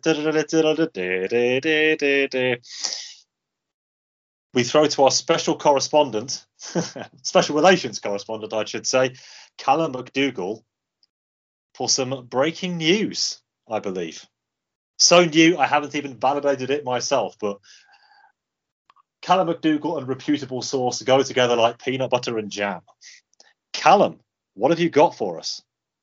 We throw to our special correspondent, special relations correspondent, I should say, Callum McDougall, for some breaking news, I believe. So new, I haven't even validated it myself, but Callum McDougall and reputable source go together like peanut butter and jam. Callum, what have you got for us?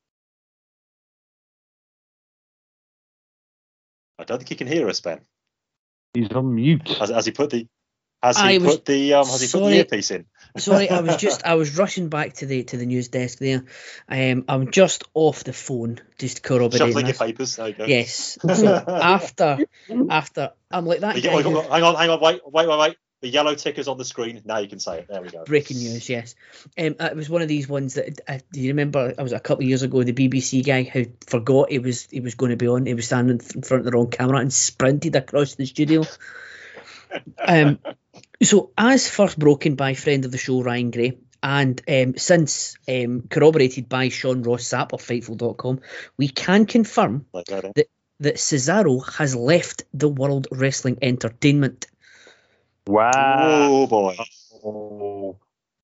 I don't think he can hear us, Ben. He's on mute. Has he put the earpiece in? Sorry, I was rushing back to the news desk there. I'm just off the phone, just corroborating. Shuffling your papers. There you go. Yes. So after I'm like that guy. Hang on, wait. The yellow ticker's on the screen. Now you can say it. There we go. Breaking news, yes. It was one of these ones that do you remember? It was a couple of years ago. The BBC guy who forgot he was going to be on. He was standing in front of the wrong camera and sprinted across the studio. So, as first broken by friend of the show Ryan Gray, and since corroborated by Sean Ross Sapp of Fightful.com, we can confirm that Cesaro has left the World Wrestling Entertainment. Wow! Oh boy! Oh.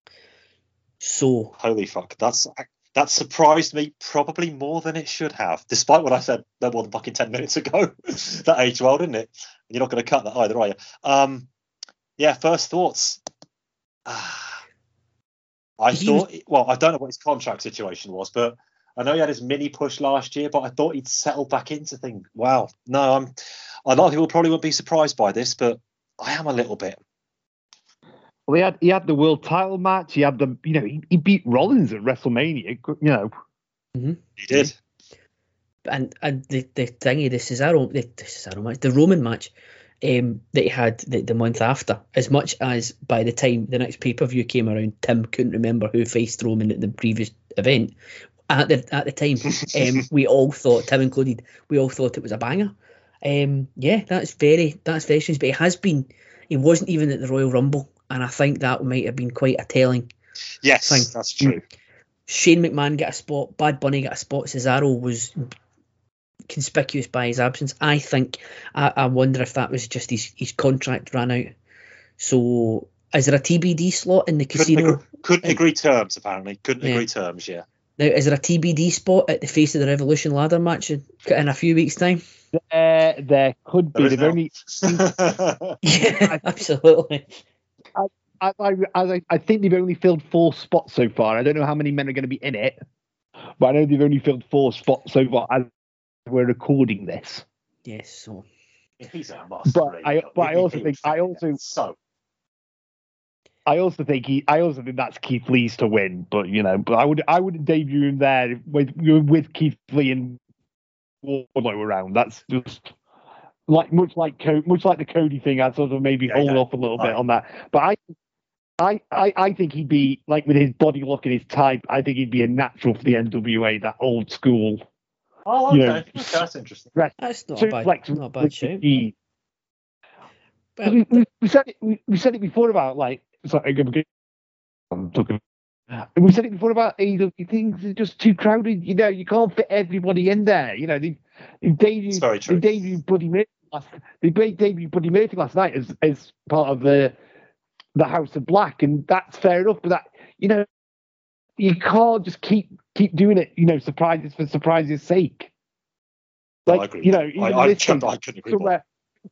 So holy fuck! That surprised me probably more than it should have, despite what I said no more than fucking 10 minutes ago. That aged well, didn't it? And you're not going to cut that either, are you? Yeah. First thoughts. I don't know what his contract situation was, but I know he had his mini push last year, but I thought he'd settled back into things. Wow. No, a lot of people probably won't be surprised by this, but I am a little bit. Well, he had the world title match. He had he beat Rollins at WrestleMania. Mm-hmm. He did. And the thingy, the Cesaro match, the Roman match, that he had the month after. As much as by the time the next pay-per-view came around, Tim couldn't remember who faced Roman at the previous event. At the time, we all thought, Tim included, we all thought it was a banger. That's very strange. But he wasn't even at the Royal Rumble, and I think that might have been quite a telling thing. That's true. Shane McMahon got a spot, Bad Bunny got a spot, Cesaro was conspicuous by his absence. I think, I wonder if that was just his contract ran out. So is there a TBD slot in the casino? Couldn't agree terms, apparently. Couldn't agree terms, yeah. Now, is there a TBD spot at the Face of the Revolution ladder match in a few weeks' time? There could be. They've only. Yeah, absolutely. I think they've only filled 4 spots so far. I don't know how many men are going to be in it, but I know they've only filled 4 spots so far as we're recording this. Yes, so. He's a must. But I also think that's Keith Lee's to win. But but I wouldn't debut him there with Keith Lee and Wardlow around. That's just much like the Cody thing. I'd sort of maybe hold off a little bit on that. But I think he'd be, like, with his body look and his type, I think he'd be a natural for the NWA, that old school. Oh, okay. Okay, that's interesting. That's not a bad shape. We said it before about, like, I'm talking. We said it before about AEW things are just too crowded. You can't fit everybody in there. They debuted Buddy Murphy last night as part of the House of Black, and that's fair enough. But that you can't just keep doing it. Surprises for surprises' sake. Like, I agree. I couldn't agree more.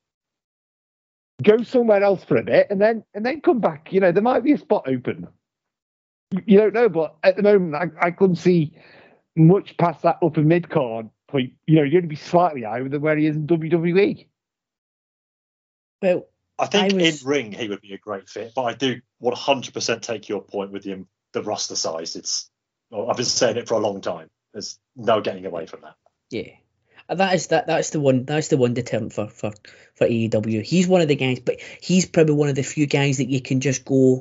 Go somewhere else for a bit, and then come back. There might be a spot open. You don't know, but at the moment, I couldn't see much past that upper mid card point. You're going to be slightly higher than where he is in WWE. Well, I think in ring he would be a great fit, but I do 100% take your point with the roster size. I've been saying it for a long time. There's no getting away from that. Yeah. That's the one deterrent for AEW. He's one of the guys, but he's probably one of the few guys that you can just go,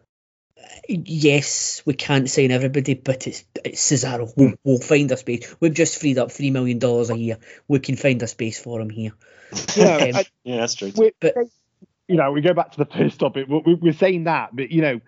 yes, we can't sign everybody, but it's Cesaro. We'll find a space. We've just freed up $3 million a year. We can find a space for him here. Yeah, that's true. But we go back to the first topic. We're saying that, but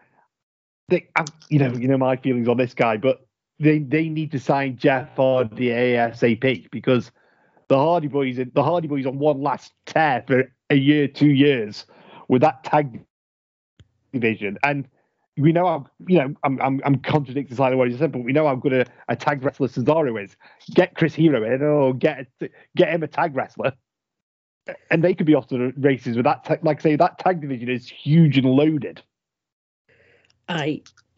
my feelings on this guy, but they need to sign Jeff Hardy ASAP because the Hardy Boys on one last tear for a year, 2 years with that tag division, and we know how I'm contradicting slightly what you said, but we know how good a tag wrestler Cesaro is. Get Chris Hero in, or get him a tag wrestler, and they could be off to the races with that. Like I say, that tag division is huge and loaded. I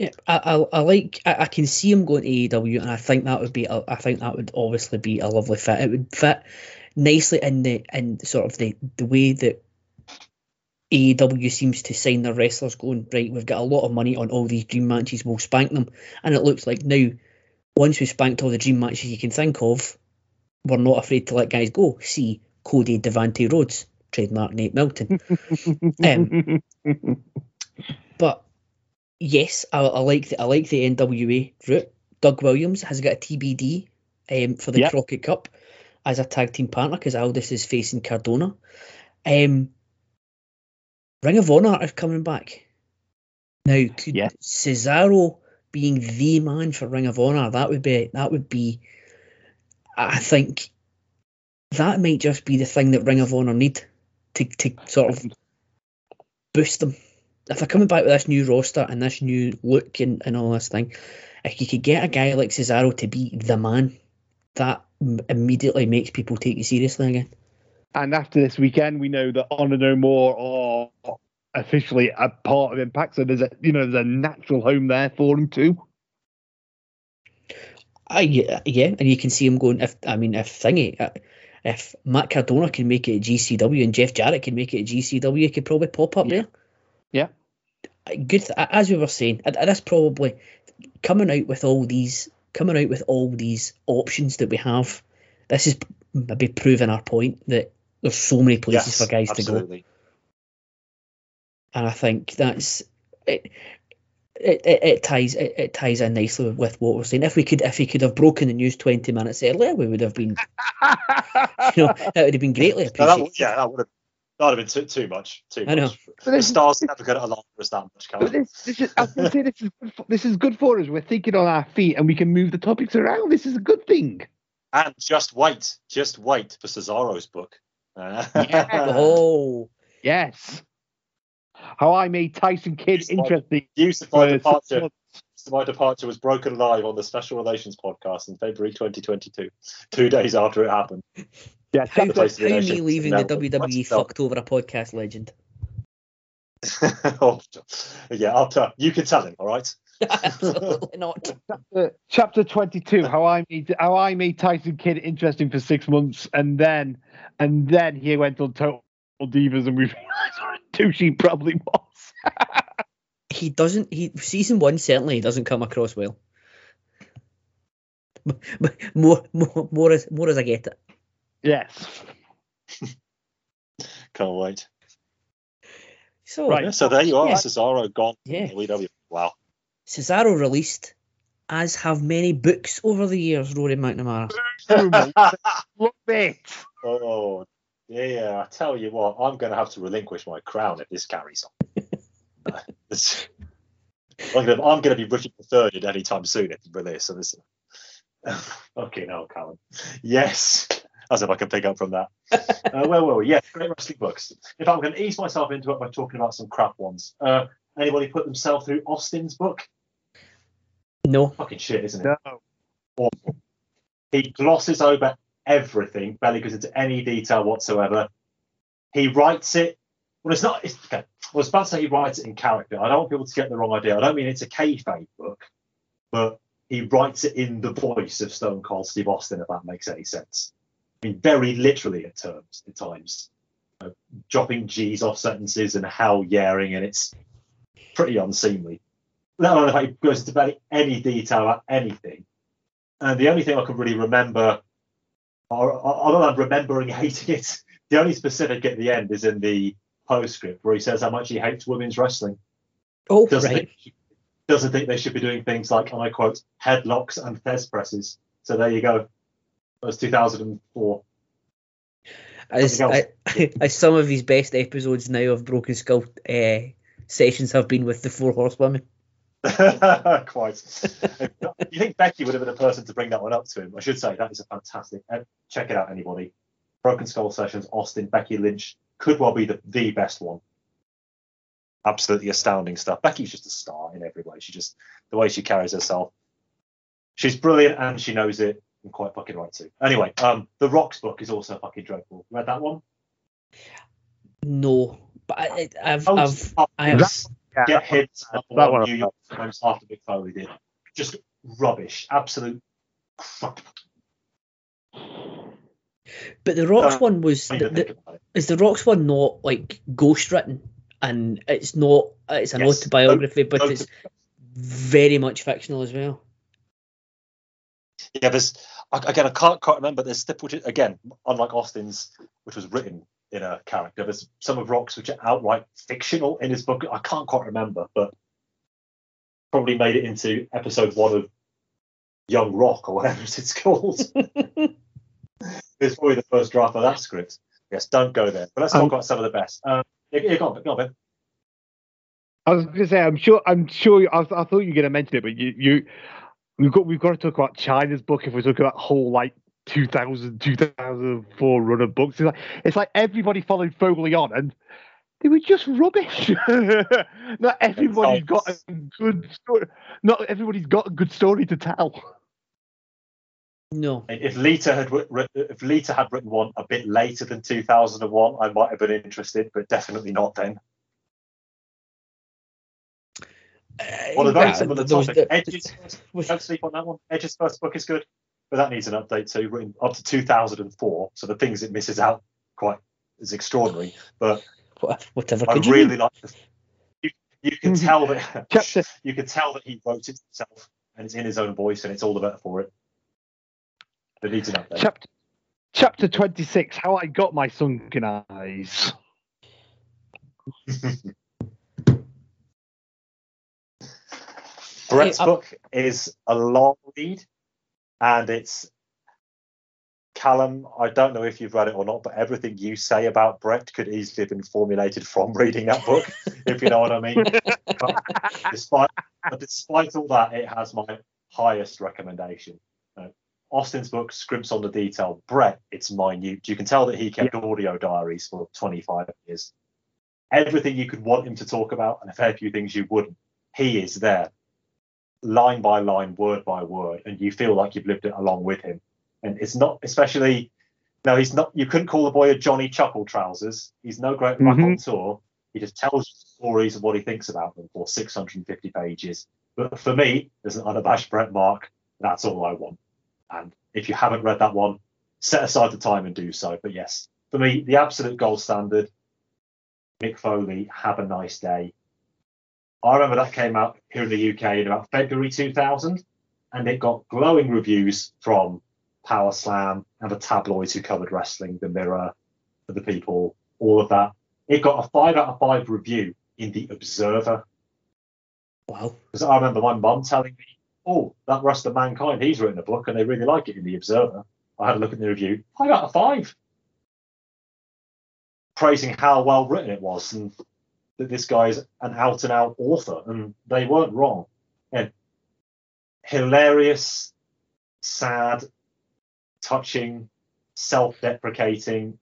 can see him going to AEW, and I think that would obviously be a lovely fit. It would fit nicely in sort of the way that AEW seems to sign their wrestlers, going, right, we've got a lot of money on all these dream matches, we'll spank them. And it looks like now, once we've spanked all the dream matches you can think of, we're not afraid to let guys go. See Cody Devante Rhodes, trademark Nate Milton. But yes, I like the NWA route. Doug Williams has got a TBD for the Crockett Cup as a tag team partner because Aldis is facing Cardona. Ring of Honor is coming back. Now, could Cesaro being the man for Ring of Honor, that would be I think that might just be the thing that Ring of Honor need to sort of boost them. If they're coming back with this new roster and this new look and all this thing, if you could get a guy like Cesaro to be the man, that immediately makes people take you seriously again. And after this weekend, we know that Honor No More are officially a part of Impact, so there's a natural home there for them too. Yeah, and you can see him going. If Matt Cardona can make it at GCW and Jeff Jarrett can make it at GCW, he could probably pop up there. Yeah, good. As we were saying, that's probably coming out with all these options that we have. This is maybe proving our point that there's so many places for guys to go. And I think that's it. It ties in nicely with what we're saying. If he could have broken the news 20 minutes earlier, we would have been, that would have been greatly appreciated. That would have been too much. I know. The stars never got along for us that much. This is good for us. We're thinking on our feet, and we can move the topics around. This is a good thing. And just wait for Cesaro's book. Oh yes. How I Made Tyson Kidd interesting. My departure was broken live on the Special Relations podcast in February 2022, 2 days after it happened. Yeah, how me leaving the WWE fucked over a podcast legend. You can tell him, all right? Absolutely not. Chapter 22. How I made Tyson Kidd interesting for 6 months, and then he went on Total Divas, and we realised what a douche he probably was. Season 1 certainly doesn't come across well. More as I get it. Yes. Can't wait. So there you are. Cesaro gone. Yeah. Wow. Cesaro released, as have many books over the years, Rory McNamara. Love it. Oh, yeah. I tell you what, I'm going to have to relinquish my crown if this carries on. I'm going to be Richard III at any time soon if we release. So this. Okay, no, Callum. Yes. As if I can pick up from that. Where were we? Yeah, great wrestling books. In fact, I'm going to ease myself into it by talking about some crap ones. Anybody put themselves through Austin's book? No. Fucking shit, isn't it? No. Awful. He glosses over everything, barely goes into any detail whatsoever. He writes it. Well, it's not. Okay. I was about to say he writes it in character. I don't want people to get the wrong idea. I don't mean it's a kayfabe book, but he writes it in the voice of Stone Cold Steve Austin, if that makes any sense. I mean, very literally at times. Dropping G's off sentences and hell yearing, and it's pretty unseemly. Let alone the fact he goes into barely any detail about anything. And the only thing I can really remember, other than remembering hating it, the only specific at the end is in the postscript where he says how much he hates women's wrestling. Oh, Doesn't think they should be doing things like, and I quote, headlocks and fez presses. So there you go. That was 2004. As some of his best episodes now of Broken Skull sessions have been with the Four Horsewomen. Quite. You think Becky would have been the person to bring that one up to him? I should say that is a fantastic. Check it out, anybody. Broken Skull sessions, Austin, Becky Lynch could well be the best one. Absolutely astounding stuff. Becky's just a star in every way. The way she carries herself. She's brilliant and she knows it. And quite fucking right too. Anyway, the Rock's book is also fucking dreadful. You read that one? No, but I have. Get hits that one New York Times after Mick Foley did. Just rubbish, absolute crap. But the Rock's one was. Is the Rock's one not like ghost written, and it's not? It's an autobiography, but it's very much fictional as well. Yeah, I can't quite remember. There's again, unlike Austin's, which was written in a character, there's some of Rock's which are outright fictional in his book. I can't quite remember, but probably made it into episode 1 of Young Rock or whatever it's called. It's probably the first draft of that script. Yes, don't go there. But let's talk about some of the best. Go on, Ben. I was going to say, I'm sure. I thought you were going to mention it, but we've got to talk about China's book if we're talking about whole like 2004 run of books. It's like everybody followed Foley on, and they were just rubbish. Not everybody's got a good story. Not everybody's got a good story to tell. No. If Lita had written one a bit later than 2001, I might have been interested, but definitely not then. Well, a very similar topic. Don't sleep on that one. Edge's first book is good, but that needs an update too. Written up to 2004, so the things it misses out quite is extraordinary. But whatever. I really like this. You can tell that you can tell that he wrote it himself, and it's in his own voice, and it's all the better for it. But it needs an update. Chapter 26: How I Got My Sunken Eyes. Brett's book is a long read, and it's Callum. I don't know if you've read it or not, but everything you say about Brett could easily have been formulated from reading that book, if you know what I mean. But despite all that, it has my highest recommendation. Austin's book scrimps on the detail. Brett, it's minute. You can tell that he kept audio diaries for 25 years. Everything you could want him to talk about, and a fair few things you wouldn't, he is there. Line by line, word by word, and you feel like you've lived it along with him. And it's not, especially, no, he's not. You couldn't call the boy a Johnny Chuckle Trousers. He's no great raconteur. He just tells stories of what he thinks about them for 650 pages. But for me, as an unabashed Brett Mark, that's all I want. And if you haven't read that one, set aside the time and do so. But yes, for me, the absolute gold standard. Mick Foley, Have a Nice Day. I remember that came out here in the UK in about February 2000, and it got glowing reviews from Power Slam and the tabloids who covered wrestling, The Mirror, The People, all of that. It got a 5 out of 5 review in The Observer. Wow. Because I remember my mum telling me, oh, that Rest of Mankind, he's written a book and they really like it in The Observer. I had a look at the review, 5 out of 5. Praising how well written it was and that this guy's an out-and-out author, and they weren't wrong. And hilarious, sad, touching, self-deprecating,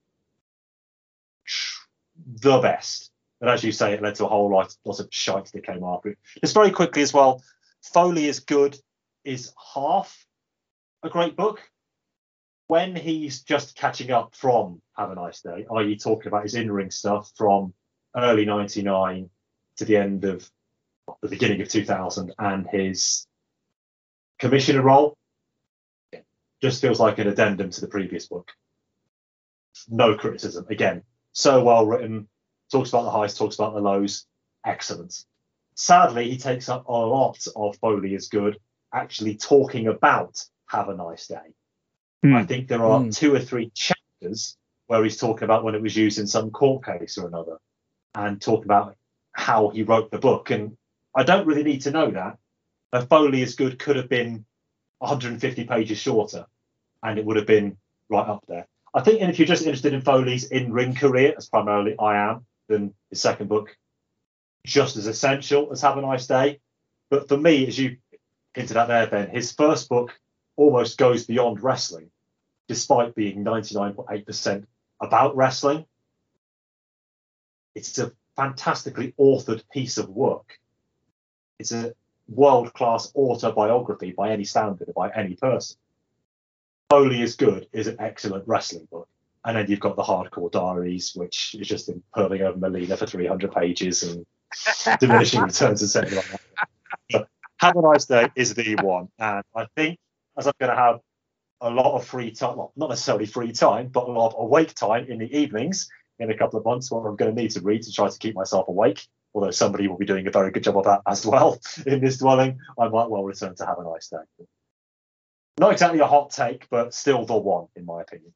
the best. And as you say, it led to a whole lot of shite that came after it. Just very quickly as well, Foley is Good is half a great book. When he's just catching up from Have a Nice Day, i.e. talking about his in-ring stuff from early 99 to the end of the beginning of 2000 and his Commissioner role just feels like an addendum to the previous book. No criticism. Again, so well written. Talks about the highs, talks about the lows. Excellent. Sadly, he takes up a lot of Foley is Good actually talking about Have a Nice Day. I think there are 2 or 3 chapters where he's talking about when it was used in some court case or another, and talking about how he wrote the book. And I don't really need to know that. A Foley is Good could have been 150 pages shorter, and it would have been right up there. I think, and if you're just interested in Foley's in-ring career, as primarily I am, then his second book, just as essential as Have a Nice Day. But for me, as you hinted at there, Ben, his first book almost goes beyond wrestling, despite being 99.8% about wrestling. It's a fantastically authored piece of work. It's a world-class autobiography by any standard, by any person. Foley is Good is an excellent wrestling book. And then you've got the Hardcore Diaries, which is just purling over Melina for 300 pages and diminishing returns and something like that. But Have a Nice Day is the one. And I think as I'm going to have a lot of free time, well, not necessarily free time, but a lot of awake time in the evenings in a couple of months, what I'm going to need to read to try to keep myself awake, although somebody will be doing a very good job of that as well in this dwelling, I might well return to Have a Nice Day. Not exactly a hot take, but still the one, in my opinion.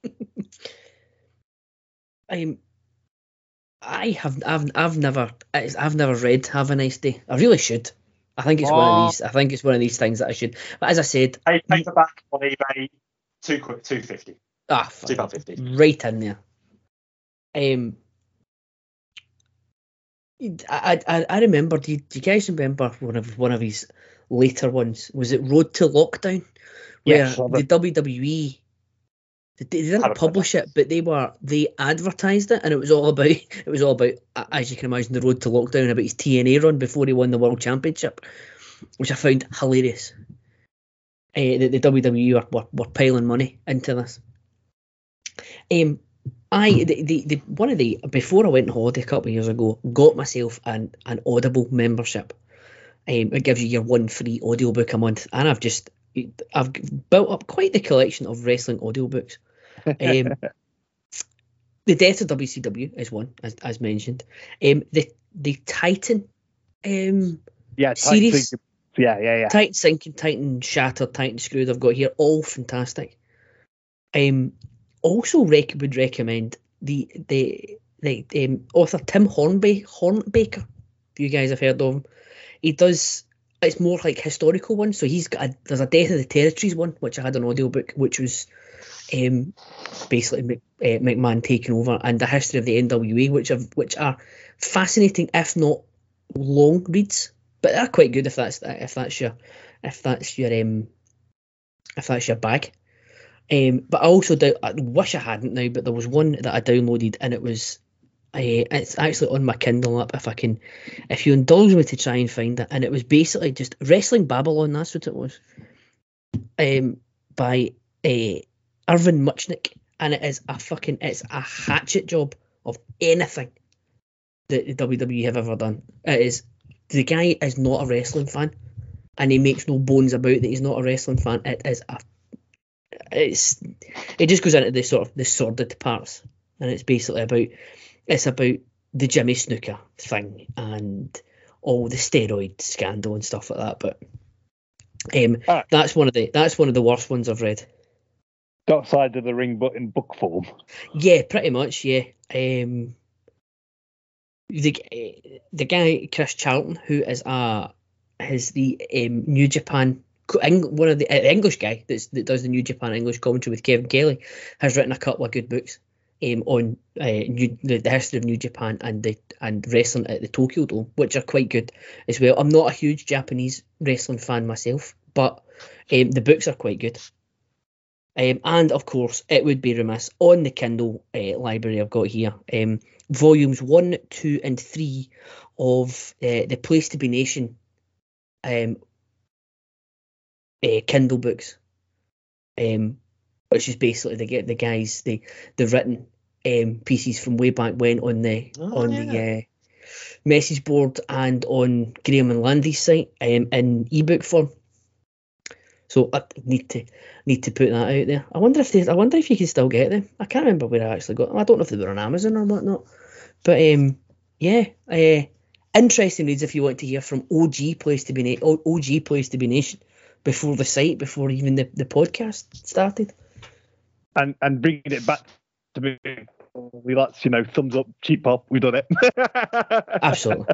I've never read Have a Nice Day. I really should. I think it's one of these things that I should. But as I said, paperback on eBay, £2.50. £2.50. Right in there. I remember. Do you guys remember one of his later ones? Was it Road to Lockdown? Where Yes, the WWE, they didn't publish it, but they advertised it, and it was all about, as you can imagine, the Road to Lockdown, about his TNA run before he won the World Championship, which I found hilarious. The WWE were piling money into this. Before I went on holiday a couple of years ago, got myself an Audible membership. It gives you your one free audiobook a month, and I've built up quite the collection of wrestling audiobooks. The Death of WCW is one, as mentioned. The Titan series. Titan Sinking, Titan Shattered, Titan Screwed I've got here, all fantastic. Also would recommend the author Tim Hornbaker, if you guys have heard of him. He does, it's more like historical ones. So there's a Death of the Territories one, which I had an audiobook, which was basically McMahon taking over, and the history of the NWA, which are fascinating, if not long reads, but they're quite good if that's your bag. But I also I wish I hadn't now, but there was one that I downloaded, and it's actually on my Kindle app if you indulge me to try and find it, and it was basically just Wrestling Babylon. That's what it was, by Irvin Muchnick, and it's a hatchet job of anything that the WWE have ever done. The guy is not a wrestling fan, and he makes no bones about that he's not a wrestling fan. It just goes into the sordid parts, and it's basically about the Jimmy Snooker thing and all the steroid scandal and stuff like that. But that's one of the worst ones I've read. Got Side of the Ring, but in book form. Yeah, pretty much. Yeah. The guy Chris Charlton, who is the New Japan, one of the English guy that does the New Japan English commentary with Kevin Kelly, has written a couple of good books on the history of New Japan and wrestling at the Tokyo Dome, which are quite good as well. I'm not a huge Japanese wrestling fan myself, but the books are quite good. And of course, it would be remiss on the Kindle library I've got here, volumes 1, 2, and 3 of the Place to Be Nation Kindle books, which is basically the guys the written pieces from way back when on the message board and on Graham and Landy's site in ebook form. So I need to put that out there. I wonder if you can still get them. I can't remember where I actually got them. I don't know if they were on Amazon or whatnot. But interesting reads if you want to hear from OG Place to Be Nation before the site, before even the podcast started. And bringing it back to me, that's thumbs up, cheap pop, we've done it. Absolutely.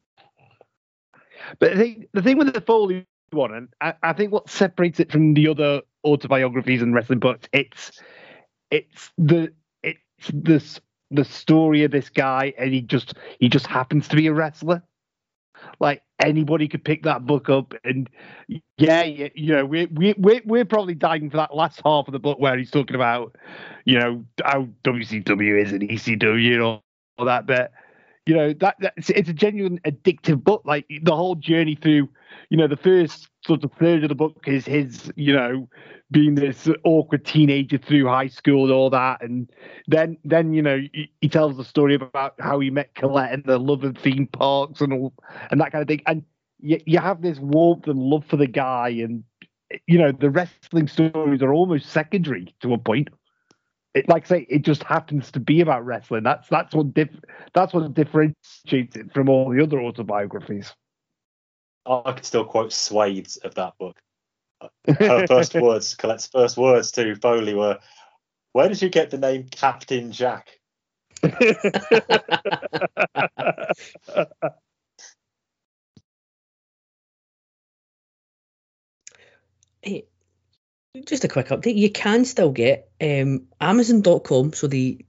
But the thing with the Foley one, and I think what separates it from the other autobiographies and wrestling books, it's the story of this guy, and he just happens to be a wrestler. Like, anybody could pick that book up, and we're probably dying for that last half of the book where he's talking about how WCW is and ECW and all that bit. It's a genuine addictive book. Like, the whole journey through, the first sort of third of the book is his, being this awkward teenager through high school and all that. And then he tells the story about how he met Colette and the love of theme parks and that kind of thing. And you have this warmth and love for the guy. And, the wrestling stories are almost secondary to a point. Like I say, it just happens to be about wrestling. That's what differentiates it from all the other autobiographies. I can still quote swathes of that book. Her first words, Colette's first words to Foley were, "Where did you get the name Captain Jack?" Hey, just a quick update. You can still get Amazon.com, so the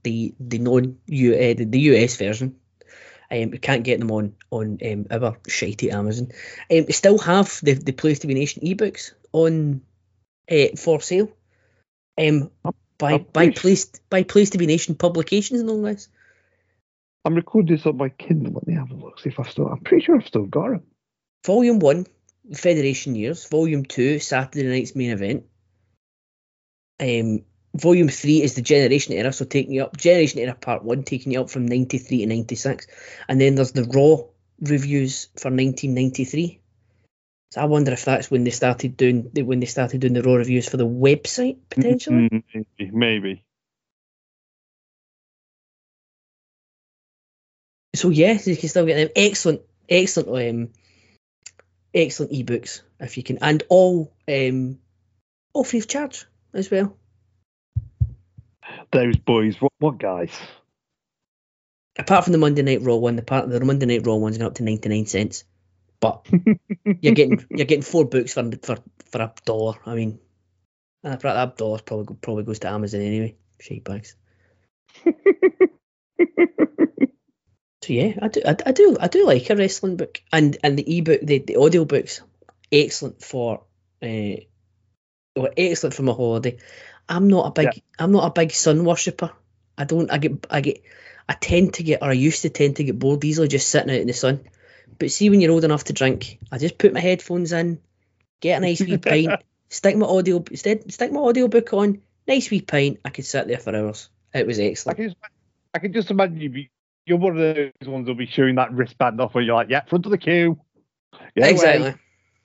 US version. You can't get them on our shitey Amazon. We still have the Place to Be Nation ebooks on for sale. By Place to Be Nation Publications, no less. I'm recording this on my Kindle. Let me have a look. See if I'm pretty sure I've still got it. Volume 1, Federation Years. Volume 2, Saturday Night's Main Event. Volume 3 is the Generation Era, so taking you up Generation Era Part 1, taking you up from 93 to 96, and then there's the Raw reviews for 1993. So I wonder if that's when they started doing the Raw reviews for the website, potentially. Maybe. So yes, you can still get them. Excellent ebooks if you can, and all free of charge as well. Those boys, what guys? Apart from the Monday Night Raw one, the Monday Night Raw one's going up to 99 cents. But you're getting 4 books for $1. I mean, that $1 probably goes to Amazon anyway. Shite bags. So yeah, I do like a wrestling book, and the ebook, the audio books, excellent for excellent for my holiday. I'm not a big sun worshipper. I used to tend to get bored easily just sitting out in the sun. But see, when you're old enough to drink, I just put my headphones in, get a nice wee pint, stick my audio book on, nice wee pint. I could sit there for hours. It was excellent. I can just imagine you're one of those ones who'll be showing that wristband off where you're like, yeah, front of the queue. Exactly. Away.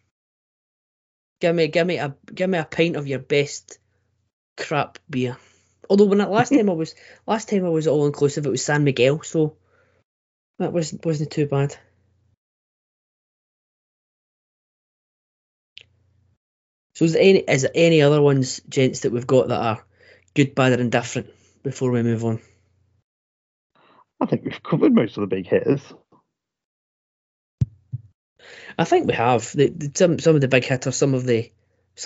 Give me a pint of your best crap beer. Although last time I was all inclusive, it was San Miguel, so that wasn't too bad. So is there any other ones, gents, that we've got that are good, bad, or indifferent before we move on? I think we've covered most of the big hitters. I think we have some of the big hitters, some of the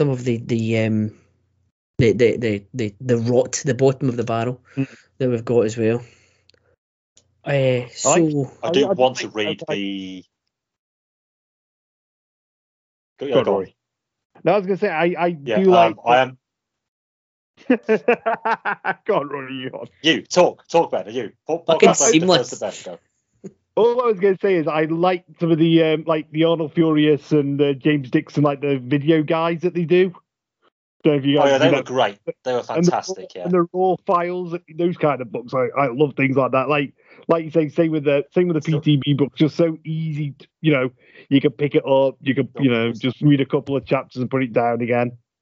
rot, the bottom of the barrel that we've got as well. I do want to read the. Go on. No, I was going to say I do like. I am. Go on, Ronnie, you on. You talk better. You. Fucking seamless. All I was going to say is I like some of the like the Arnold Furious and James Dixon, like the video guys that they do. So if you guys, they were great. They were fantastic. And the Raw files, those kind of books. I love things like that. Like you say, same with the PTB books. Just so easy. You can pick it up. You can just read a couple of chapters and put it down again.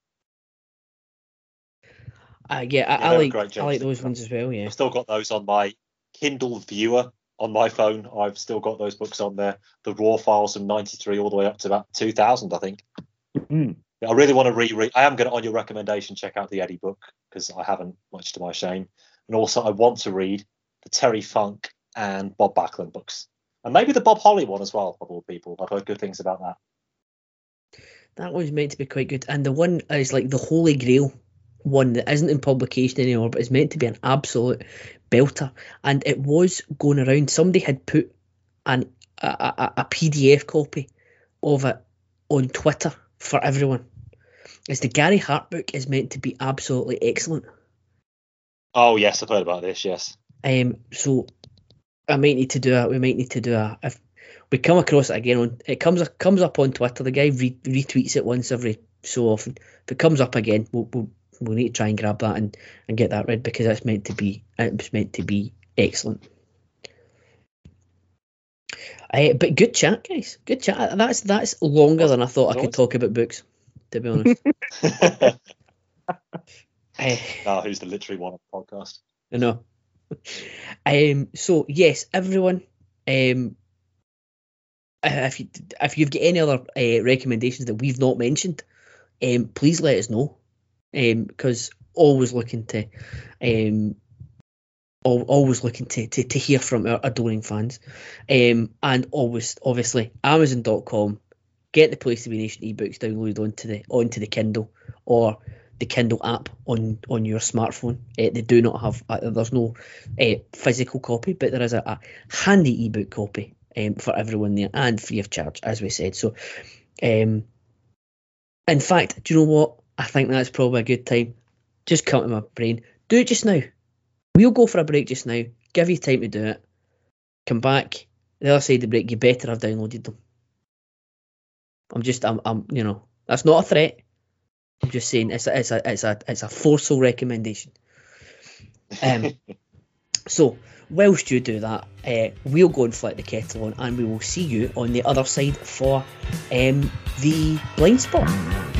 I like those ones as well. Yeah, I've still got those on my Kindle viewer on my phone. I've still got those books on there. The raw files from '93 all the way up to about 2000, I think. Mm. I really want to reread. I am going to, on your recommendation, check out the Eddie book because I haven't, much to my shame. And also, I want to read the Terry Funk and Bob Backlund books, and maybe the Bob Holly one as well. Of all people, I've heard good things about that. That one's meant to be quite good, and the one is like the Holy Grail one that isn't in publication anymore, but is meant to be an absolute belter. And it was going around. Somebody had put a PDF copy of it on Twitter for everyone. It's the Gary Hart book is meant to be absolutely excellent. Oh yes, I've heard about this. Yes. So I might need to do a. We might need to do a. If we come across it again, it comes up on Twitter. The guy retweets it once every so often. If it comes up again, we'll need to try and grab that and get that read because it's meant to be excellent. But good chat, guys. Good chat. That's longer than I thought I could talk about books, to be honest. Who's the literary one of the podcast? I know. So yes, everyone. If you've got any other recommendations that we've not mentioned, please let us know. Because always looking to hear from our adoring fans, and always obviously Amazon.com. Get the Place to Be Nation ebooks downloaded onto the Kindle or the Kindle app on your smartphone. They do not have there's no physical copy, but there is a handy ebook copy for everyone there and free of charge, as we said. So, in fact, do you know what? I think that's probably a good time. Just come to my brain. Do it just now. We'll go for a break just now. Give you time to do it. Come back. The other side of the break, you better have downloaded them. I'm that's not a threat. I'm just saying it's a forceful recommendation. So whilst you do that, we'll go and flick the kettle on, and we will see you on the other side for the blind spot.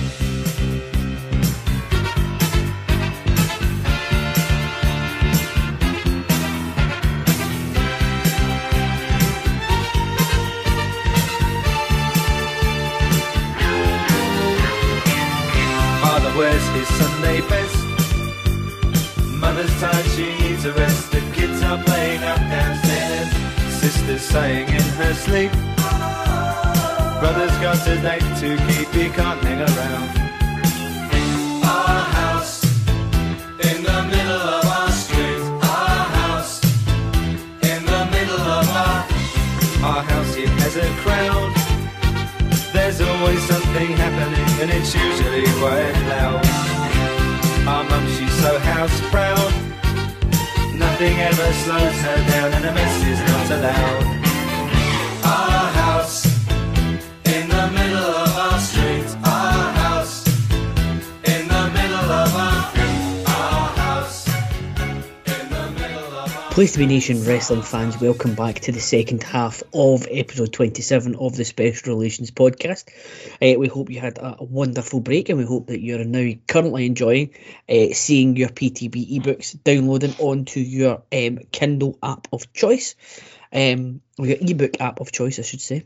Wears his Sunday best. Mother's tired, she needs a rest. The kids are playing up downstairs. Sister's saying in her sleep. Brother's got a date to keep, he can't hang around. Our house in the middle of our street. Our house in the middle of our house. It has a crowd. There's always something happening, and it's usually quite loud. Our mum, she's so house proud. Nothing ever slows her down, and a mess is not allowed. Our house in the middle of our street. Our house in the middle of our house in the middle of our. Place to Be Nation wrestling fans, welcome back to the second half of episode 27 of the Special Relations podcast. We hope you had a wonderful break, and we hope that you're now currently enjoying seeing your PTB ebooks downloading onto your Kindle app of choice, or your ebook app of choice, I should say,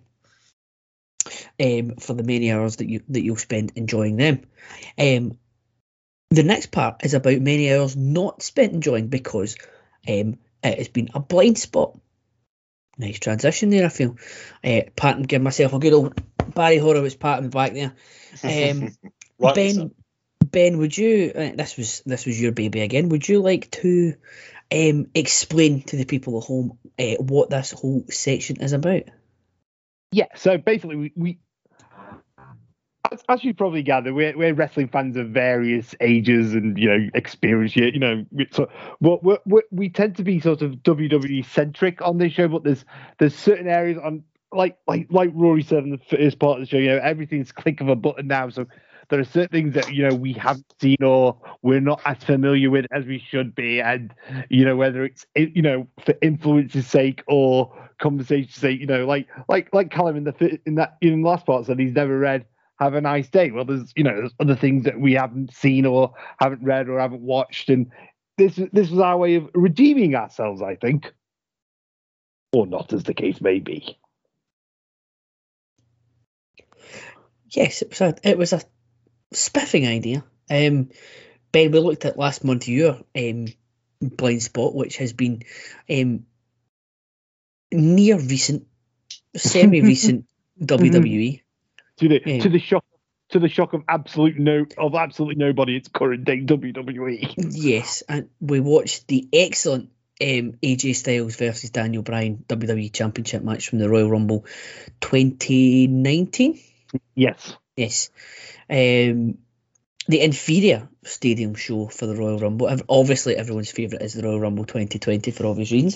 for the many hours that you'll spend enjoying them. The next part is about many hours not spent enjoying because it has been a blind spot. Nice transition there, I feel. Give myself a good old Barry Horowitz pat on the back there. Ben, would you? This was your baby again. Would you like to explain to the people at home what this whole section is about? Yeah. So basically, we as you probably gather, we're wrestling fans of various ages and experience. So we tend to be sort of WWE centric on this show, but there's certain areas on like Rory said in the first part of the show. Everything's click of a button now. So there are certain things that we haven't seen or we're not as familiar with as we should be, and whether it's for influence's sake or conversation's sake. Like Callum in the last part said he's never read have a nice day. Well, there's other things that we haven't seen or haven't read or haven't watched, and this was our way of redeeming ourselves, I think, or not, as the case may be. Yes, it was a spiffing idea. Ben, we looked at last month your blind spot, which has been near recent, semi-recent WWE. To the shock of absolutely nobody, it's current day WWE. Yes, and we watched the excellent AJ Styles versus Daniel Bryan WWE Championship match from the Royal Rumble 2019. Yes. Yes. The inferior stadium show for the Royal Rumble. Obviously, everyone's favourite is the Royal Rumble 2020 for obvious reasons.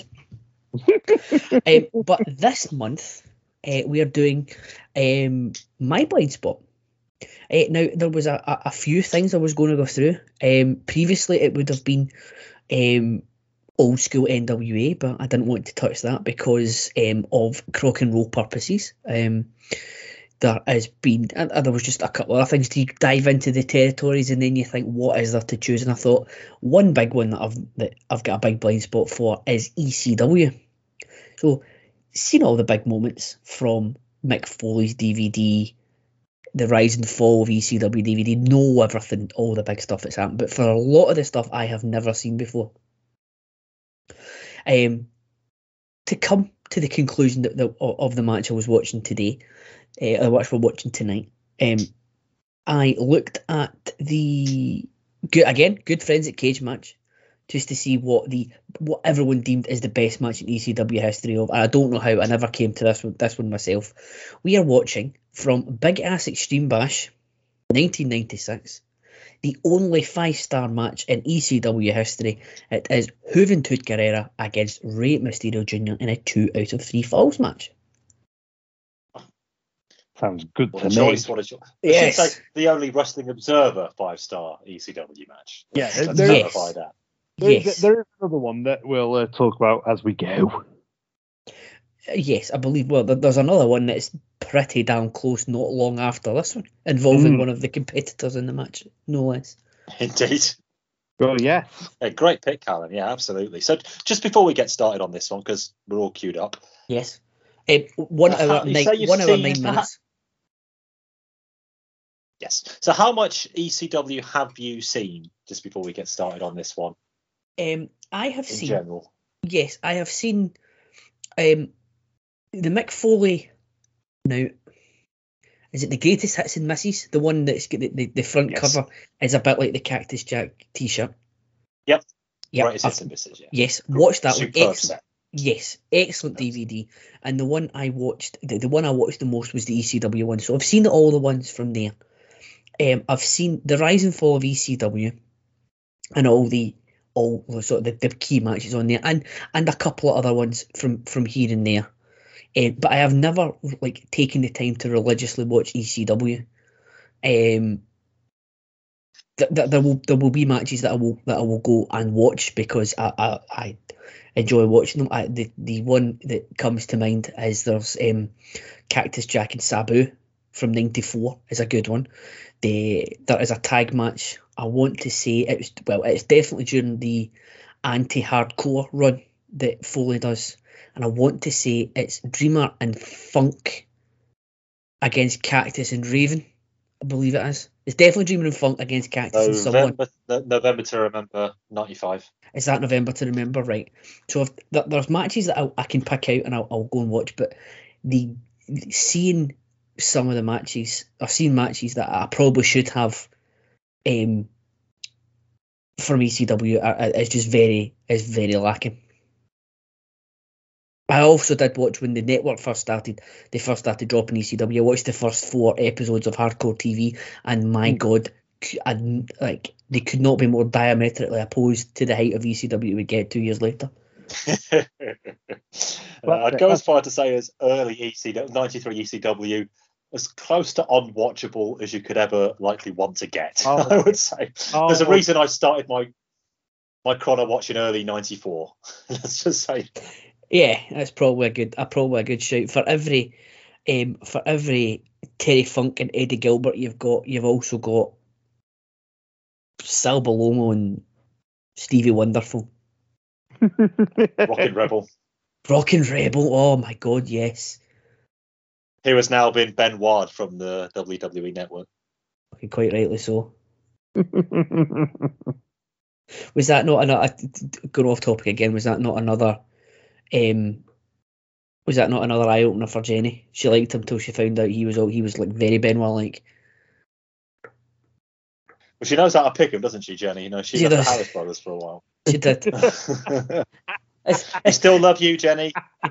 But this month, we are doing my blind spot. Now, there was a few things I was going to go through. Previously, it would have been old school NWA, but I didn't want to touch that because of crock and roll purposes. There has been, and there was just a couple of things to dive into the territories, and then you think, what is there to choose? And I thought one big one that I've got a big blind spot for is ECW. So, seen all the big moments from Mick Foley's DVD, the rise and fall of ECW DVD, know everything, all the big stuff that's happened. But for a lot of the stuff I have never seen before. To come to the conclusion of the match I was watching today, which we're watching tonight, I looked at the good friends at Cage match just to see what everyone deemed is the best match in ECW history of. And I don't know how I never came to this one myself. We are watching from Big Ass Extreme Bash 1996, the only 5-star match in ECW history. It is Juventud Guerrera against Rey Mysterio Jr. in a 2 out of 3 falls match. Sounds good What to a me. choice! What a choice! Yes. It's like the only Wrestling Observer 5-star ECW match. Yeah, Let's there- clarify that. Yes. There is another one that we'll talk about as we go. Yes, I believe. Well, there's another one that's pretty damn close, not long after this one, involving one of the competitors in the match, no less. Indeed. Well, yes. A great pick, Callan. Yeah, absolutely. So just before we get started on this one, because we're all queued up. Yes. 1 hour, You say you've 1 hour, seen 9 minutes. Yes. So how much ECW have you seen just before we get started on this one I have in seen. general? Yes, I have seen the Mick Foley. Now, is it the Greatest Hits and Misses? The one that's got the front Yes. cover is a bit like the Cactus Jack T-shirt. Yep. Yep. Right, it's and misses, yeah. Yes, watched that one. Superb set. Yes, excellent DVD. And the one I watched, the one I watched the most was the ECW one. So I've seen all the ones from there. I've seen the rise and fall of ECW and all sort of the key matches on there, and a couple of other ones from here and there. But I have never taken the time to religiously watch ECW. There will be matches that I will go and watch because I enjoy watching them. The one that comes to mind is there's Cactus Jack and Sabu from '94 is a good one. There is a tag match. I want to say it's definitely during the anti-hardcore run that Foley does, and I want to say it's Dreamer and Funk against Cactus and Raven. I believe it is. It's definitely Dreamer and Funk against Cactus and someone. November to Remember 95. Is that November to Remember? Right. So there's matches that I can pick out and I'll go and watch, but seeing some of the matches, I've seen matches that I probably should have from ECW is just very lacking. I also did watch when the network first started. They first started dropping ECW. I watched the first 4 episodes of Hardcore TV, and my God, they could not be more diametrically opposed to the height of ECW we get 2 years later. I'd go as far to say as early ECW, 93 ECW, as close to unwatchable as you could ever likely want to get. I would say. There's a reason I started my chrono watching early 94. Let's just say. Yeah, that's probably a good shout. For every Terry Funk and Eddie Gilbert. You've also got Sal Balomo and Stevie Wonderful. Rockin' Rebel, Rockin' Rebel. Oh my God, yes. who has now been Ben Ward from the WWE Network. Okay, quite rightly so. Was that not another? Going off topic again. Was that not another? Was that not another eye opener for Jenny? She liked him till she found out he was like very Benoit like. Well, she knows how to pick him, doesn't she, Jenny? You know, she She was the does. Harris brothers for a while. She did. I still love you, Jenny.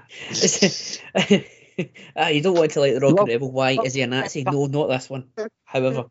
You don't want to like the Rockin' Rebel. Why? Is he a Nazi? No, not this one. However,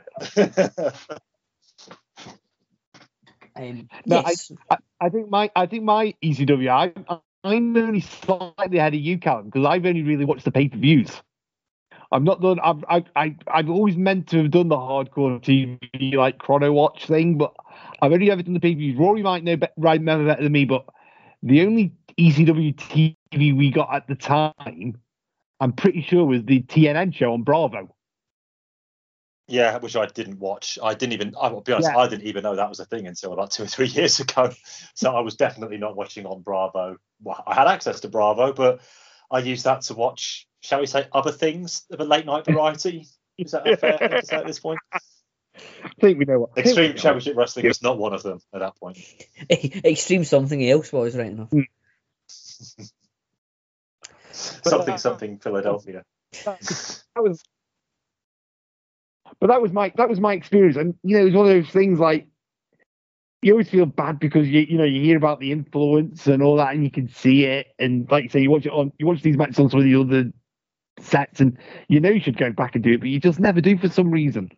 No, yes. I think my ECW. I'm only slightly ahead of you, Callum, because I've only really watched the pay-per-views. I've not done. I've always meant to have done the hardcore TV like chrono watch thing, but I've only ever done the pay-per-views. Rory might remember better than me, but the only ECW TV we got at the time, I'm pretty sure, was the TNN show on Bravo. Yeah, which I didn't watch. I'll be honest, Yeah. I didn't even know that was a thing until about 2 or 3 years ago. So I was definitely not watching on Bravo. Well, I had access to Bravo, but I used that to watch, shall we say, other things of a late night variety. Is that a fair thing to say at this point? I think we know what. Extreme Championship Wrestling was not one of them at that point. Extreme something else was right enough. Something Philadelphia. That was my experience, and it was one of those things like you always feel bad because you hear about the influence and all that, and you can see it, and like you say, you watch these matches on some of the other sets, and you should go back and do it, but you just never do for some reason.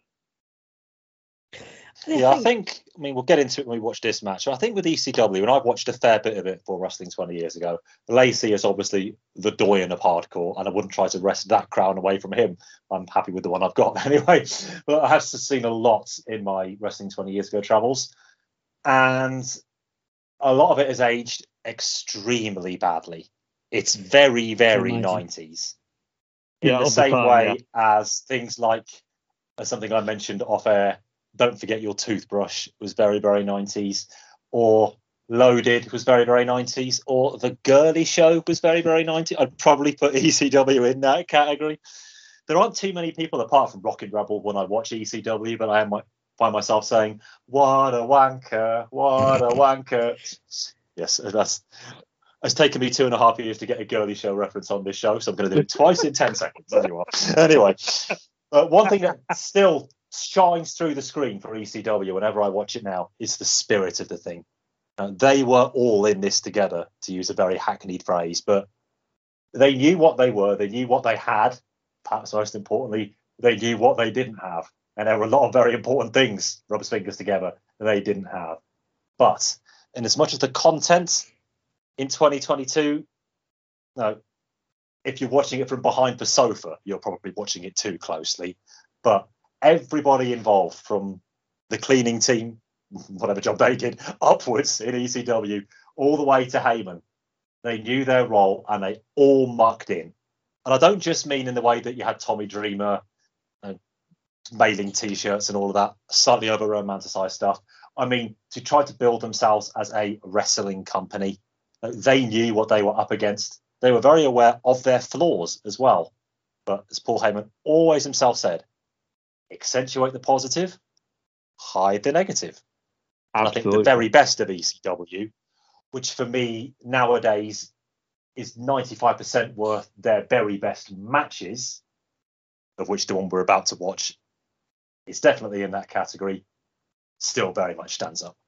Yeah, I think, we'll get into it when we watch this match. I think with ECW, and I've watched a fair bit of it for wrestling 20 years ago, Lacey is obviously the doyen of hardcore, and I wouldn't try to wrest that crown away from him. I'm happy with the one I've got anyway. But I have seen a lot in my wrestling 20 years ago travels, and a lot of it has aged extremely badly. It's very, very 90s. In the same way as things like, something I mentioned off air, Don't Forget Your Toothbrush was very, very 90s, or Loaded was very, very 90s, or The Girly Show was very, very 90s. I'd probably put ECW in that category. There aren't too many people apart from Rockin' Rebel when I watch ECW, but I find myself saying, "What a wanker, what a wanker." Yes, it's taken me 2.5 years to get a Girly Show reference on this show, so I'm going to do it twice in 10 seconds. Anyway, one thing that still shines through the screen for ECW whenever I watch it now is the spirit of the thing. They were all in this together, to use a very hackneyed phrase, but they knew what they were, they knew what they had, perhaps most importantly, they knew what they didn't have. And there were a lot of very important things, rubber fingers together, that they didn't have. But in as much as the content in 2022, no, if you're watching it from behind the sofa, you're probably watching it too closely. But everybody involved, from the cleaning team, whatever job they did, upwards in ECW, all the way to Heyman, they knew their role and they all mucked in. And I don't just mean in the way that you had Tommy Dreamer mailing T-shirts and all of that slightly over romanticized stuff. I mean, to try to build themselves as a wrestling company. They knew what they were up against. They were very aware of their flaws as well. But as Paul Heyman always himself said, accentuate the positive, hide the negative. And I think the very best of ECW, which for me nowadays is 95% worth their very best matches, of which the one we're about to watch is definitely in that category, still very much stands up.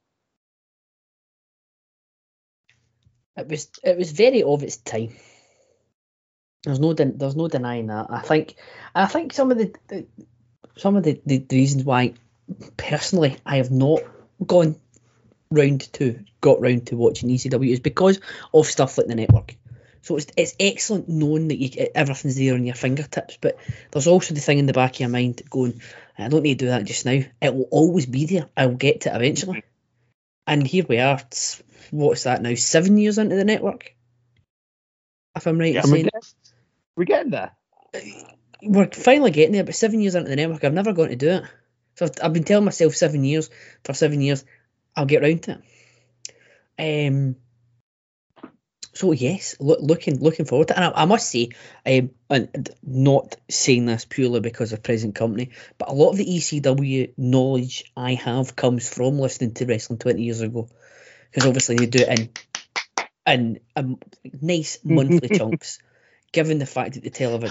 It was very of its time. There's no denying that. I think some of the reasons why personally I have not got round to watching ECW is because of stuff like the network. So it's excellent knowing that everything's there on your fingertips, but there's also the thing in the back of your mind going, I don't need to do that just now. It will always be there. I'll get to it eventually. And here we are. What's that now? 7 years into the network, if I'm right in saying. We're getting there. we're finally getting there, but 7 years into the network, I've never gone to do it. So I've been telling myself 7 years. For 7 years, I'll get round to it. So yes, looking forward to it. And I must say, and not saying this purely because of present company, but a lot of the ECW knowledge I have comes from listening to wrestling 20 years ago, because obviously they do it in nice monthly chunks. Given the fact that the television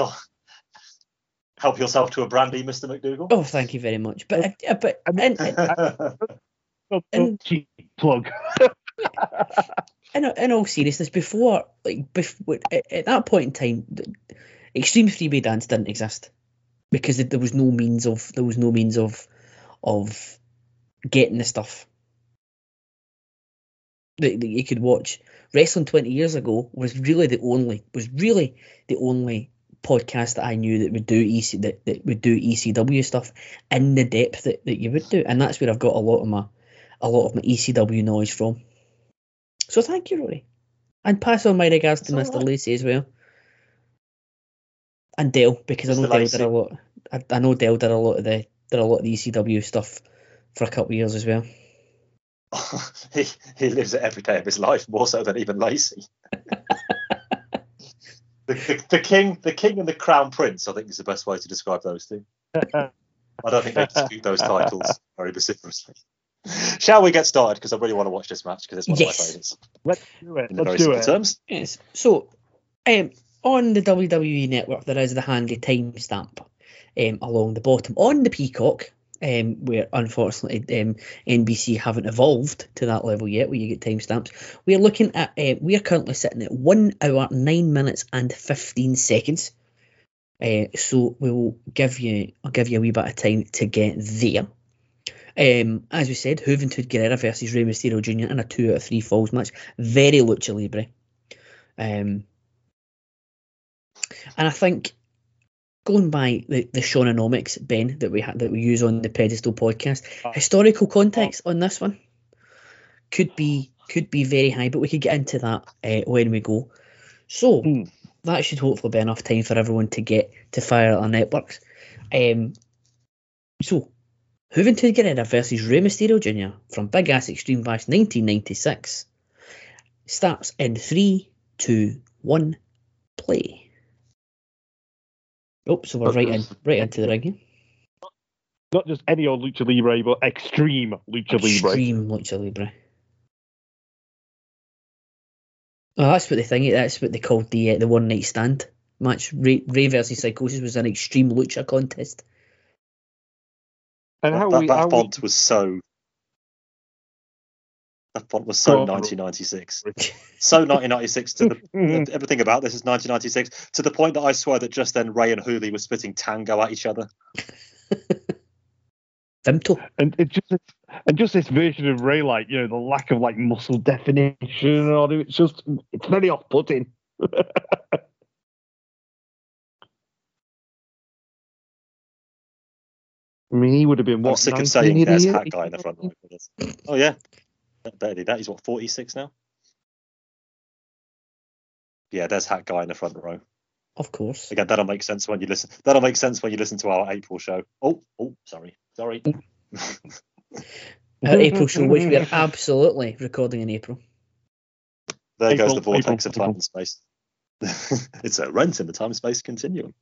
help yourself to a brandy, Mr. McDougall. Oh, thank you very much. But cheap plug. In all seriousness, before at that point in time, Extreme 3-Way Dance didn't exist because there was no means of getting the stuff that you could watch. Wrestling 20 years ago was really the only podcast that I knew that would do ECW stuff in the depth that you would do, and that's where I've got a lot of my ECW knowledge from. So thank you, Rory, and pass on my regards to Mr. Lacey as well, and Dale, because I know Dale did a lot. I know Dale did a lot of the ECW stuff for a couple of years as well. He lives it every day of his life, more so than even Lacey. the king and the crown prince, I think, is the best way to describe those two. I don't think they dispute those titles very vociferously. Shall we get started? Because I really want to watch this match, because it's one of my favourites. Let's do it. In very simple terms. Yes. So, on the WWE Network, there is the handy timestamp along the bottom. On the Peacock, where unfortunately NBC haven't evolved to that level yet, where you get timestamps, we're looking at we are currently sitting at 1 hour 9 minutes and 15 seconds. So I'll give you a wee bit of time to get there. As we said, Juventud Guerrera versus Rey Mysterio Jr. in a 2 out of 3 falls match. Very Lucha Libre. And I think, going by the Shawnonomics, Ben, that we use on the Pedestal podcast, historical context on this one could be very high, but we could get into that when we go. So that should hopefully be enough time for everyone to get to fire at our networks. So Juventud Guerrera versus Rey Mysterio Jr. from Big Ass Extreme Bash 1996 starts in 3, 2, 1, play. Oh, so we're right into the ring. Not just any old Lucha Libre, but Extreme Lucha Libre. Extreme Lucha Libre. Oh, that's what they called the one night stand match. Ray versus Psychosis was an Extreme Lucha contest. And that font was so 1996. So 1996 to the everything about this is 1996 to the point that I swear that just then Ray and Hooley were spitting tango at each other. Vimto. And just this version of Ray, like, you know, the lack of like muscle definition and all that, it's very off-putting. I mean, he would have been what? I'm sick of saying there's Hat Guy in the front row. Oh yeah, that he's what, 46 now. Yeah, there's Hat Guy in the front row. Of course. Again, that'll make sense when you listen. That'll make sense when you listen to our April show. Oh, sorry. Our April show, which we are absolutely recording in April. There goes the vortex of time and space. It's a rent in the time and space continuum.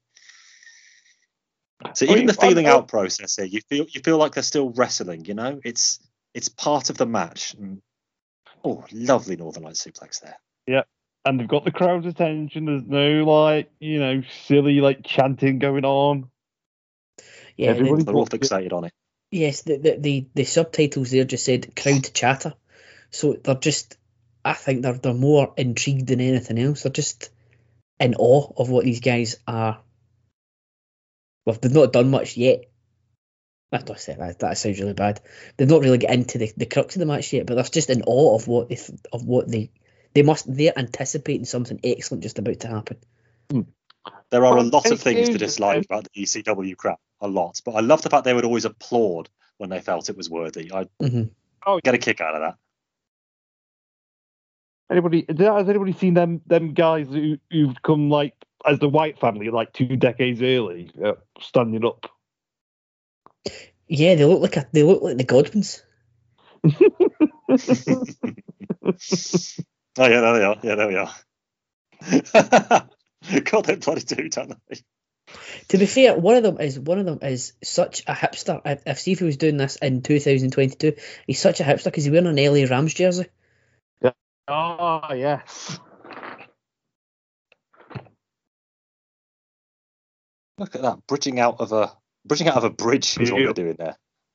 So even the feeling out process here, you feel like they're still wrestling. You know, it's part of the match. Oh, lovely Northern Light suplex there. Yeah, and they've got the crowd's attention. There's no like, you know, silly like chanting going on. Yeah, they're all fixated on it. Yes, the subtitles there just said crowd chatter, so they're just. I think they're more intrigued than anything else. They're just in awe of what these guys are. Well, they've not done much yet. That sounds really bad. They've not really got into the crux of the match yet, but they're just in awe of they're anticipating something excellent just about to happen. There are a lot of things to dislike about the ECW crowd, a lot, but I love the fact they would always applaud when they felt it was worthy. I get a kick out of that. Has anybody seen them guys who've come like as the White family like 2 decades early, standing up. Yeah, they look like the Godwins. Oh yeah, there they are. Yeah, there we are. God, they bloody do, don't they? To be fair, one of them is such a hipster. If Stevie was doing this in 2022, he's such a hipster because he's wearing an LA Rams jersey. Oh yes. Look at that, bridging out of a bridge is what they're doing there.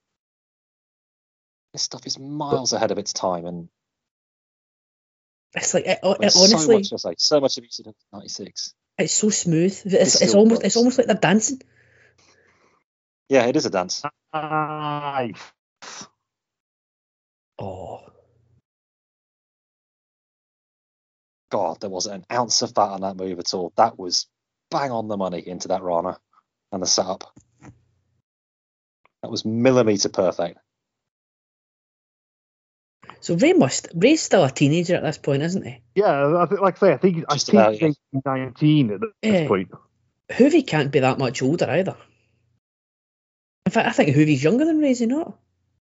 This stuff is miles ahead of its time, and It's like there's honestly, so much of ECW 96. it's so smooth. This It's still almost works. like they're dancing. Yeah, it is a dance. Nice. Oh, God, there wasn't an ounce of fat on that move at all. That was bang on the money into that Rana and the setup. That was millimeter perfect. so Ray's still a teenager at this point, isn't he? Yeah, I think, like I say, I think Just about, yeah. he's 19 at this point. Hoovy can't be that much older either. In fact, I think Hoovy's younger than Ray, is he not?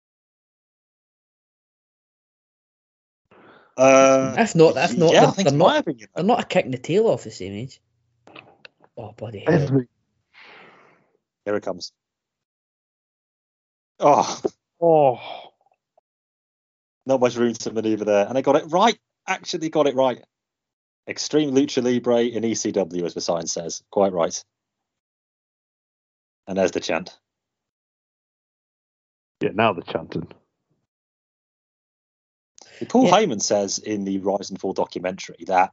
If not, yeah, I think they're in not. my opinion. They're not a kick in the tail off the same age. Oh, bloody hell. Isn't he? Here it comes. Oh, Oh, not much room to maneuver there. And they got it right. Actually got it right. Extreme Lucha Libre in ECW, as the sign says. Quite right. And there's the chant. yeah, now they're chanting. Paul Yeah. Heyman says in the Rise and Fall documentary that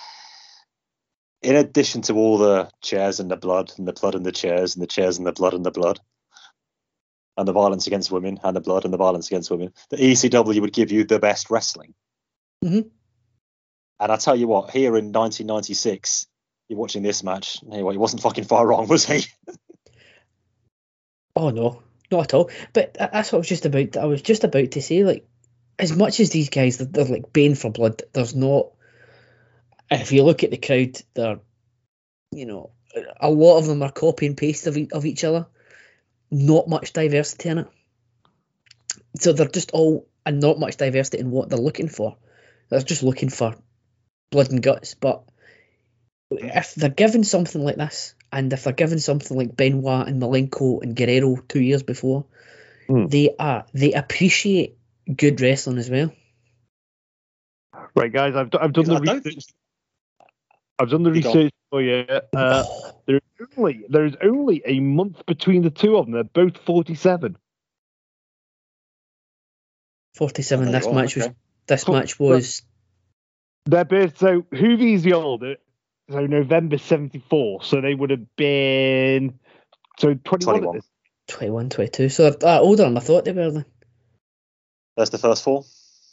in addition to all the chairs and the blood and the blood and the chairs and the chairs and the blood and the blood and the violence against women and the blood and the violence against women, the ECW would give you the best wrestling. Mhm. And I tell you what, here in 1996, you're watching this match. Anyway, he wasn't fucking far wrong, was he? Oh no, not at all. But that's what I was just about. I was just about to say, like, as much as these guys, they're like baying for blood. There's not. If you look at the crowd, they're, a lot of them are copy and paste of each other. Not much diversity in it. So they're just all, and not much diversity in what they're looking for. They're just looking for blood and guts. But if they're given something like this, and if they're given something like Benoit and Malenko and Guerrero 2 years before, they appreciate good wrestling as well. Right, guys, I've done the research. I've done the research for you. There's only a month between the two of them. They're both 47. 47. Oh, This match was. okay. This match was. They're both, so Hoovy's the older, so November 74. So they would have been 21. At this. 21, 22. So they're older than I thought they were then. There's the first fall.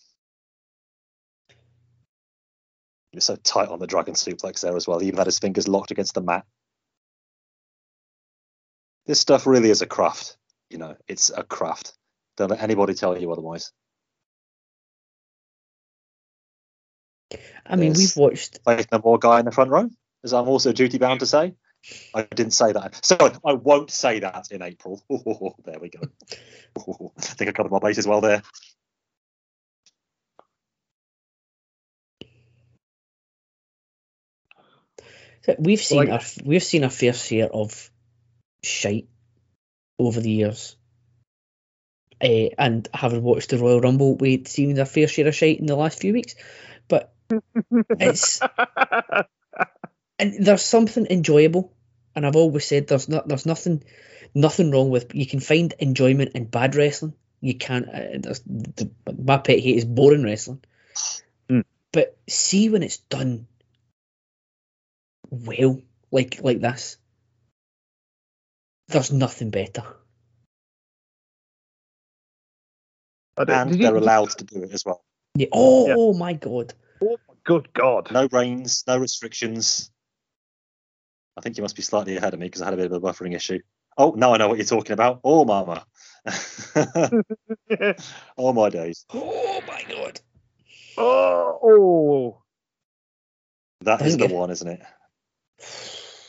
He was so tight on the dragon suplex there as well. He even had his fingers locked against the mat. This stuff really is a craft. It's a craft. Don't let anybody tell you otherwise. I mean, Yes. we've watched. Faith No More guy in the front row, as I'm also duty bound to say. I didn't say that. So I won't say that in April. There we go. I think I covered my bases well there. We've seen a fair share of shite over the years. And having watched the Royal Rumble, we've seen a fair share of shite in the last few weeks. But it's and there's something enjoyable, and I've always said there's nothing wrong with, you can find enjoyment in bad wrestling. You can't. My pet hate is boring wrestling. But see when it's done well, like this, there's nothing better. And they're allowed to do it as well. Yeah. Oh my god. Oh, good God. No reigns, no restrictions. I think you must be slightly ahead of me because I had a bit of a buffering issue. Oh, now I know what you're talking about. Oh, mama. Oh, my days. Oh my god. Oh. That is the one, isn't it?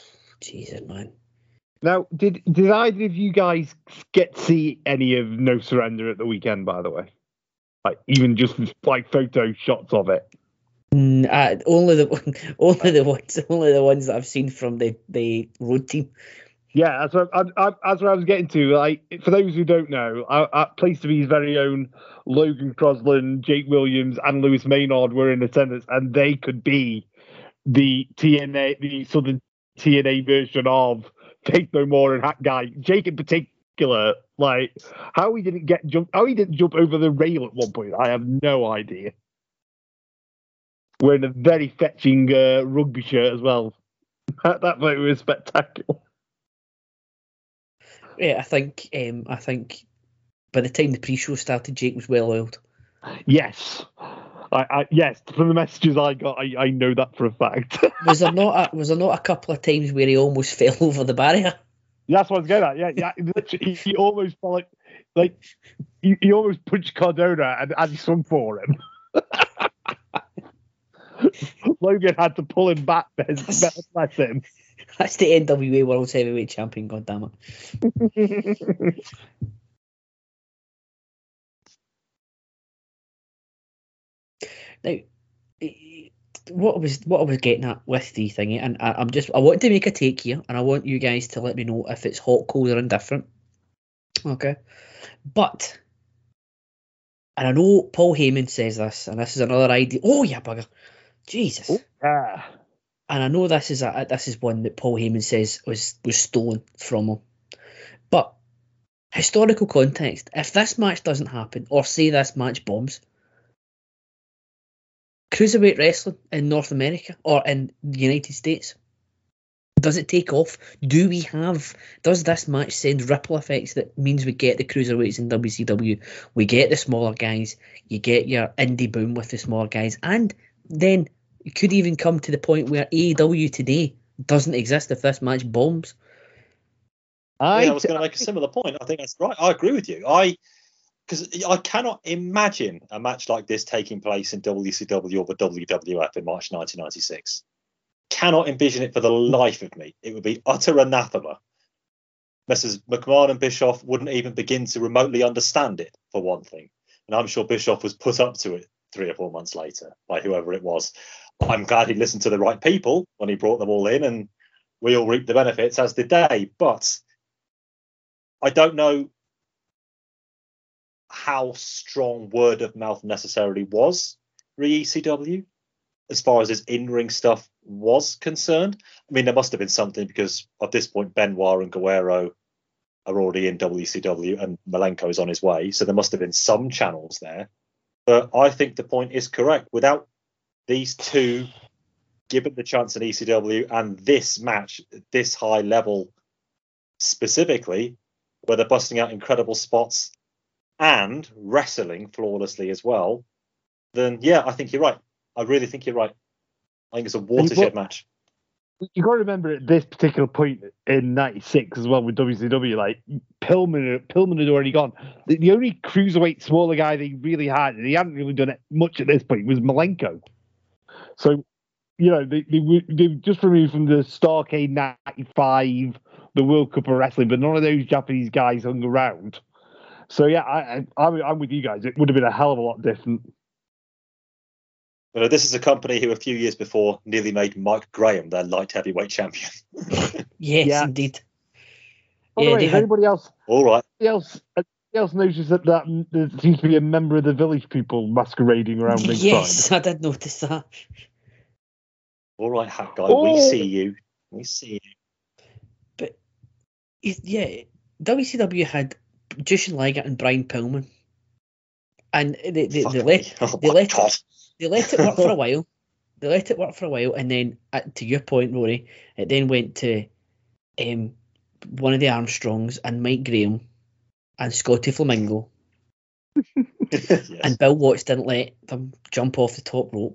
Jesus, man. Now, did either of you guys get to see any of No Surrender at the weekend? By the way, like even just like photo shots of it. Only the ones that I've seen from the road team. Yeah, that's what I was getting to. Like, for those who don't know, Place to Be's very own Logan Crosland, Jake Williams, and Lewis Maynard were in attendance, and they could be the Southern TNA version of Faith No More and Hat Guy. Jake in particular, like how he didn't jump over the rail at one point, I have no idea. Wearing a very fetching rugby shirt as well. That photo was spectacular. Yeah, I think by the time the pre-show started, Jake was well oiled. Yes. Yes, from the messages I got, I know that for a fact. Was there not a couple of times where he almost fell over the barrier? That's what I was getting at. Yeah. Literally, he almost felt like he almost punched Cardona and he swung for him. Logan had to pull him back. Bless him. That's the NWA World Heavyweight Champion. Goddammit. Now, what I was getting at with the thingy, and I want to make a take here, and I want you guys to let me know if it's hot, cold, or indifferent. Okay, but, and I know Paul Heyman says this, and this is another idea. Oh yeah, bugger, Jesus. Oh, yeah. And I know this is one that Paul Heyman says was stolen from him, but historical context. If this match doesn't happen, or say this match bombs, cruiserweight wrestling in North America or in the United States, does it take off? Does this match send ripple effects that means we get the cruiserweights in WCW, we get the smaller guys, you get your indie boom with the smaller guys, and then it could even come to the point where AEW today doesn't exist if this match bombs. I was going to make a similar point. I think that's right. I agree with you. Because I cannot imagine a match like this taking place in WCW or the WWF in March 1996. Cannot envision it for the life of me. It would be utter anathema. Messrs. McMahon and Bischoff wouldn't even begin to remotely understand it, for one thing. And I'm sure Bischoff was put up to it 3 or 4 months later by whoever it was. I'm glad he listened to the right people when he brought them all in, and we all reaped the benefits, as did they. But I don't know how strong word of mouth necessarily was for ECW as far as his in-ring stuff was concerned. I mean, there must have been something, because at this point Benoit and Guerrero are already in WCW and Malenko is on his way, so there must have been some channels there. But I think the point is correct. Without these two given the chance in ECW and this match, this high level specifically, where they're busting out incredible spots and wrestling flawlessly as well, then yeah, I think you're right. I really think you're right. I think it's a watershed match. You got to remember at this particular point in '96 as well with WCW, like Pillman had already gone. The only cruiserweight smaller guy they really had, and he hadn't really done it much at this point, was Malenko. So, you know, they just removed from the Starrcade '95, the World Cup of Wrestling, but none of those Japanese guys hung around. So yeah, I'm with you guys. It would have been a hell of a lot different. Well, this is a company who a few years before nearly made Mike Graham their light heavyweight champion. Yes, indeed. By the way, is anybody else? All right. Anybody else noticed that there seems to be a member of the Village People masquerading around ringside? Yes, I did notice that. All right, Hat Guy, we see you. We see you. But yeah, WCW had Jushin Liger and Brian Pillman, and they let it work for a while. They let it work for a while, and then, to your point, Rory, it then went to one of the Armstrongs and Mike Graham and Scotty Flamingo. Yes. And Bill Watts didn't let them jump off the top rope.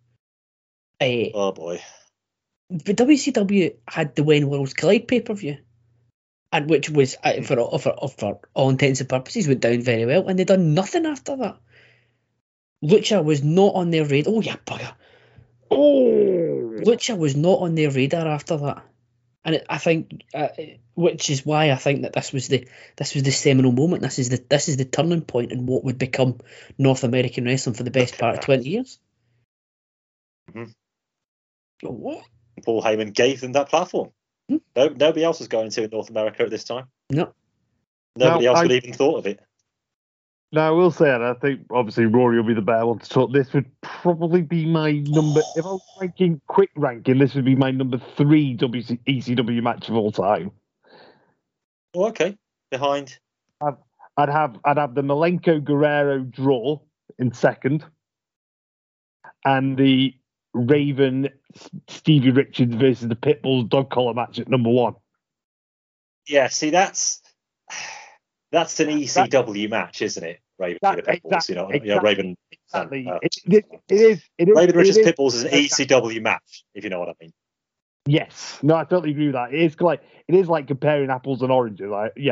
Oh boy. But WCW had the When Worlds Collide pay-per-view, and which was, for all intents and purposes, went down very well, and they done nothing after that. Lucha was not on their radar. Oh, yeah, bugger. Lucha was not on their radar after that. And I think, which is why I think that this was the seminal moment. This is the turning point in what would become North American wrestling for the best part of 20 years. Mhm. What? Paul Heyman gave them that platform. Nobody else was going to in North America at this time. No. Nobody else would even thought of it. Now, I will say, and I think obviously Rory will be the better one to talk. This would probably be my number. If I was ranking, quick ranking, this would be my number 3 ECW match of all time. Oh, okay. Behind. I'd have the Malenko Guerrero draw in second, and the Raven Stevie Richards versus the Pitbulls dog collar match at number 1. Yeah, see, that's an ECW match, isn't it? Raven the Pitbulls, exactly, Raven. Exactly. It is. Raven Richards Pitbulls is an ECW match, if you know what I mean. Yes. No, I totally agree with that. It is like comparing apples and oranges.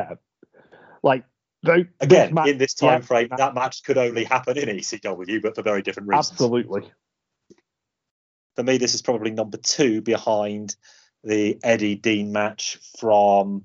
Again, in this time frame, that match could only happen in ECW, but for very different reasons. Absolutely. For me, this is probably number 2 behind the Eddie Dean match from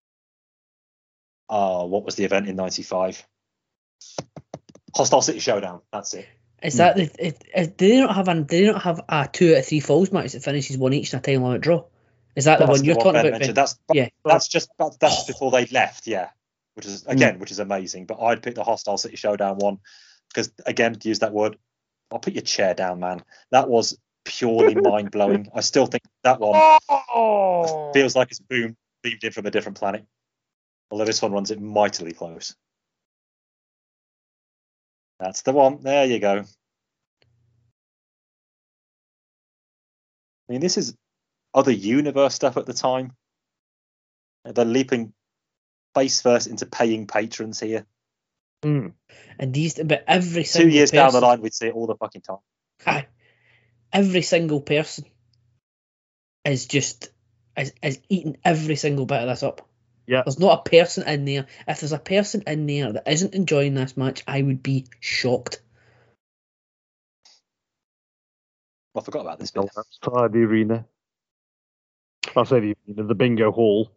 what was the event in '95? Hostile City Showdown. That's it. Is that do they not have a 2 out of 3 falls match that finishes 1 each in a time limit draw? Is that the one you're talking about? Ben? That's just before they left. Yeah, which is amazing. But I'd pick the Hostile City Showdown one because, again, to use that word, I'll put your chair down, man. That was purely mind blowing. I still think that one feels like it's beamed in from a different planet. Although this one runs it mightily close. That's the one. There you go. I mean, this is other universe stuff at the time. They're leaping face first into paying patrons here. And but every single 2 years down the line, we'd see it all the fucking time. Aye. Every single person is eating every single bit of this up. Yeah. There's not a person in there. If there's a person in there that isn't enjoying this match, I would be shocked. I forgot about this bit. The arena. I'll say the arena, the bingo hall.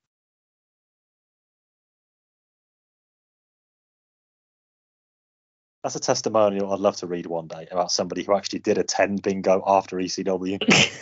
That's a testimonial I'd love to read one day about somebody who actually did attend bingo after ECW.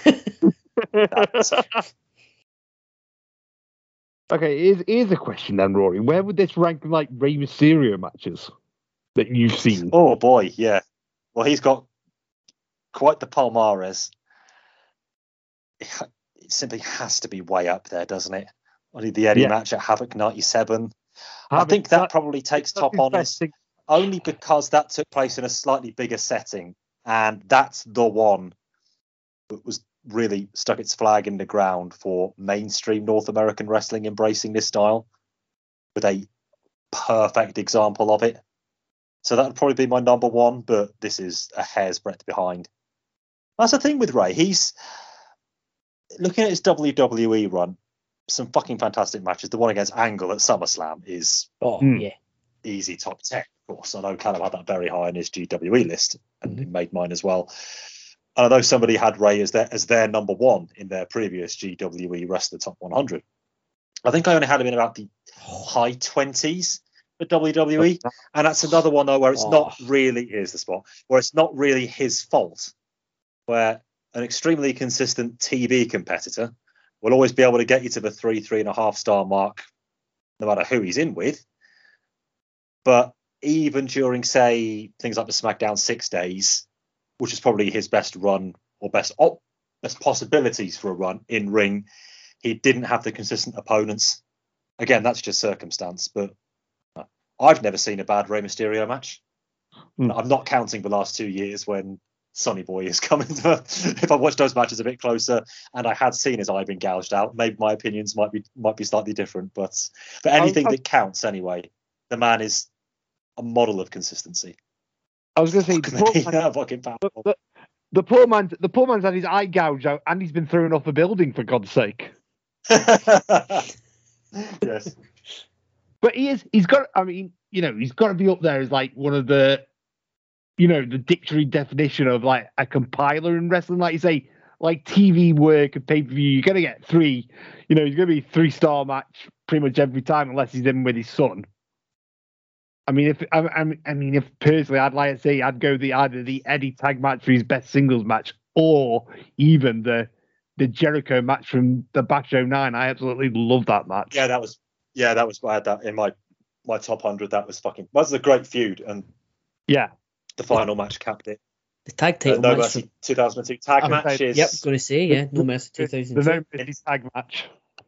Okay, here's a question then, Rory. Where would this rank like Rey Mysterio matches that you've seen? Oh boy, yeah. Well, he's got quite the palmarès. It simply has to be way up there, doesn't it? Only the Eddie match at Havoc 97. I think that probably takes top honours, only because that took place in a slightly bigger setting, and that's the one that was really stuck its flag in the ground for mainstream North American wrestling embracing this style with a perfect example of it. So that would probably be my number 1, but this is a hair's breadth behind. That's the thing with Ray. He's looking at his WWE run, some fucking fantastic matches. The one against Angle at SummerSlam is easy top 10, of course. I know Callum had that very high on his GWE list, and he made mine as well. And I know somebody had Ray as their number 1 in their previous GWE Wrestler Top 100. I think I only had him in about the high 20s for WWE. And that's another one, though, where it's not really, here's the spot, where it's not really his fault, where an extremely consistent TV competitor will always be able to get you to the 3.5 star mark, no matter who he's in with. But even during, say, things like the SmackDown 6 days, which is probably his best run or best possibilities for a run in ring, he didn't have the consistent opponents. Again, that's just circumstance, but I've never seen a bad Rey Mysterio match. I'm not counting the last 2 years when Sonny Boy is coming. If I watched those matches a bit closer and I had seen his eye being gouged out, maybe my opinions might be slightly different. But for anything that counts anyway, the man is a model of consistency. I was going to say the poor man's had his eye gouged out and he's been thrown off a building, for God's sake. Yes, but he's got. I mean, he's got to be up there as like one of the, the dictionary definition of like a compiler in wrestling. Like you say, like TV work and pay per view, you're gonna get three. You know, he's gonna be 3-star match pretty much every time, unless he's in with his son. I mean, if personally, I'd like to say I'd go either the Eddie tag match for his best singles match, or even the Jericho match from the Bash 09. I absolutely love that match. Yeah, that was. I had that in my top 100. That was a great feud, and Yeah, the final match capped it. The tag title No match. Mercy 2002 tag match is. Yep, going to say, yeah, No Mercy the 2002. No Mercy tag match.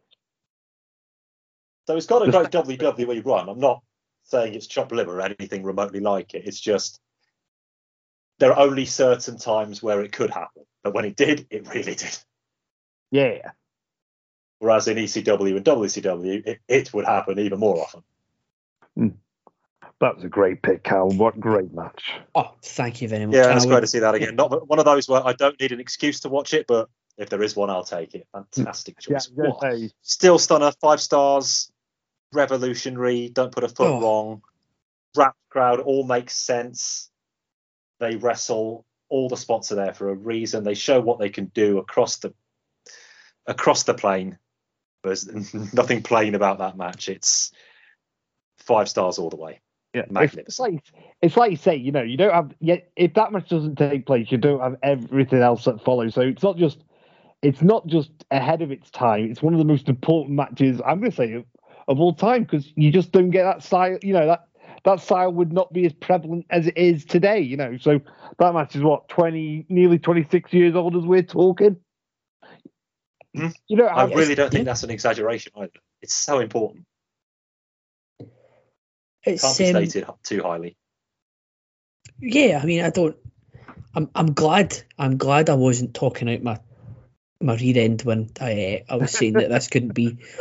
So it's got a great WWE run. I'm not saying it's chopped liver or anything remotely like it. It's just there are only certain times where it could happen, but when it did, it really did. Yeah. Whereas in ECW and WCW, it would happen even more often. That was a great pick, Cal. What great match. Oh, thank you very much. Yeah, And it's I great would- to see that again. Not one of those where I don't need an excuse to watch it, but if there is one, I'll take it. Fantastic Yeah, choice. I'm gonna What? say, Still stunner, 5 stars, revolutionary, don't put a foot wrong, rap crowd, all makes sense. They wrestle, all the spots are there for a reason. They show what they can do across the plane. There's nothing plain about that match. It's 5 stars all the way. yeah, Magnificent. it's like you say, you know, you don't have yet. If that match doesn't take place, you don't have everything else that follows. So it's not just ahead of its time. It's one of the most important matches, I'm going to say, of all time, because you just don't get that style. You know, that style would not be as prevalent as it is today. You know, so that match is what, nearly 26 years old as we're talking. You know, I really don't think that's an exaggeration either. It's so important. It's, Can't be stated too highly. yeah, I mean, I'm glad I wasn't talking out my rear end when I was saying that this could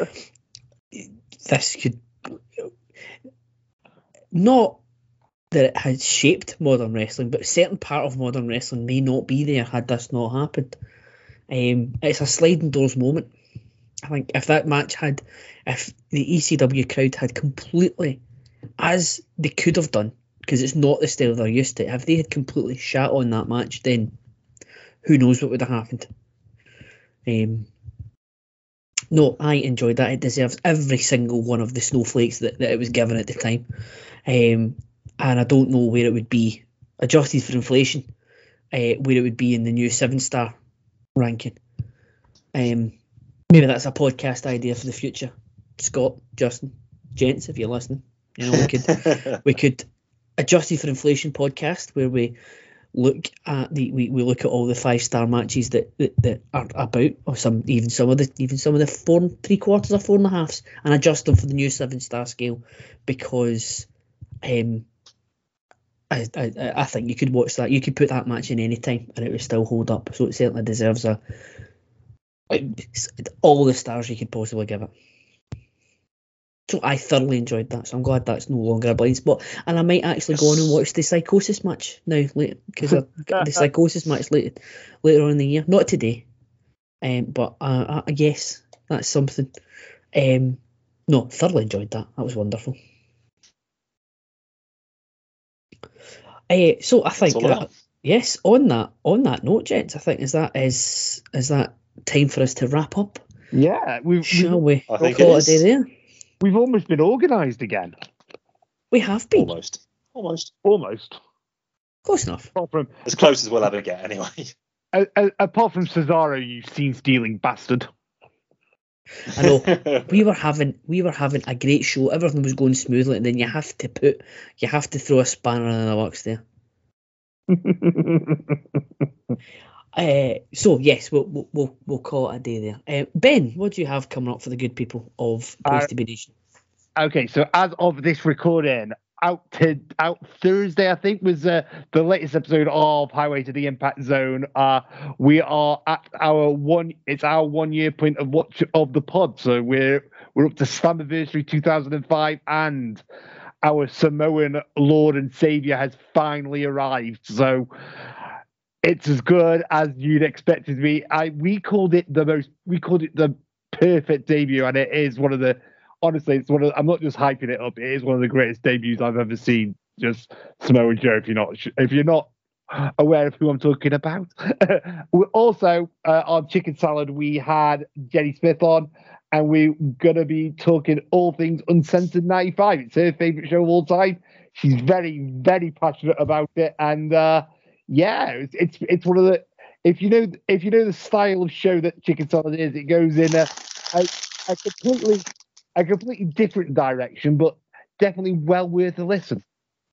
not that it has shaped modern wrestling, but a certain part of modern wrestling may not be there had this not happened. It's a sliding doors moment. I think if the ECW crowd had completely, as they could have done, because it's not the style they're used to, if they had completely shat on that match, then who knows what would have happened. No, I enjoyed that. It deserves every single one of the snowflakes that it was given at the time. And I don't know where it would be, adjusted for inflation, where it would be in the new 7-star ranking. Maybe that's a podcast idea for the future. Scott, Justin, gents, if you're listening, you know, we could adjusted for inflation podcast where we look at we look at all the 5-star matches that are about, or some of the 4 3/4 or 4.5s, and adjust them for the new 7-star scale, because I think you could watch that, you could put that match in any time and it would still hold up. So it certainly deserves all the stars you could possibly give it. So I thoroughly enjoyed that. So I'm glad that's no longer a blind spot. And I might actually go on and watch the Psychosis match now, because I've got the Psychosis match later on in the year. Not today. But yes, that's something. No, thoroughly enjoyed that. That was wonderful. So I think yes, on that note, gents, I think is that time for us to wrap up? Yeah, Shall we? I think Call it it a day is. there. we've almost been organised again. We have been. Almost. Close enough. Apart from As close as we'll ever get, anyway. apart from Cesaro, you scene-stealing bastard. I know. We were having a great show. Everything was going smoothly, and then you have to throw a spanner in the works there. So yes, we'll call it a day there. Ben, what do you have coming up for the good people of Place to Be Nation? Okay, so as of this recording, out Thursday, I think, was the latest episode of Highway to the Impact Zone. We are at our 1 year point of watch of the pod, so we're up to Slammiversary 2005, and our Samoan Lord and Savior has finally arrived. So it's as good as you'd expect it to be. We called it the perfect debut, and it is one of the. Honestly, it's one of. I'm not just hyping it up. It is one of the greatest debuts I've ever seen. Just Samoa Joe. If you're not aware of who I'm talking about. We also, on Chicken Salad, we had Jenny Smith on, and we're going to be talking all things Uncensored 95. It's her favourite show of all time. She's very, very passionate about it. And it's one of the, if you know the style of show that Chicken Salad is, it goes in a completely different direction, but definitely well worth a listen.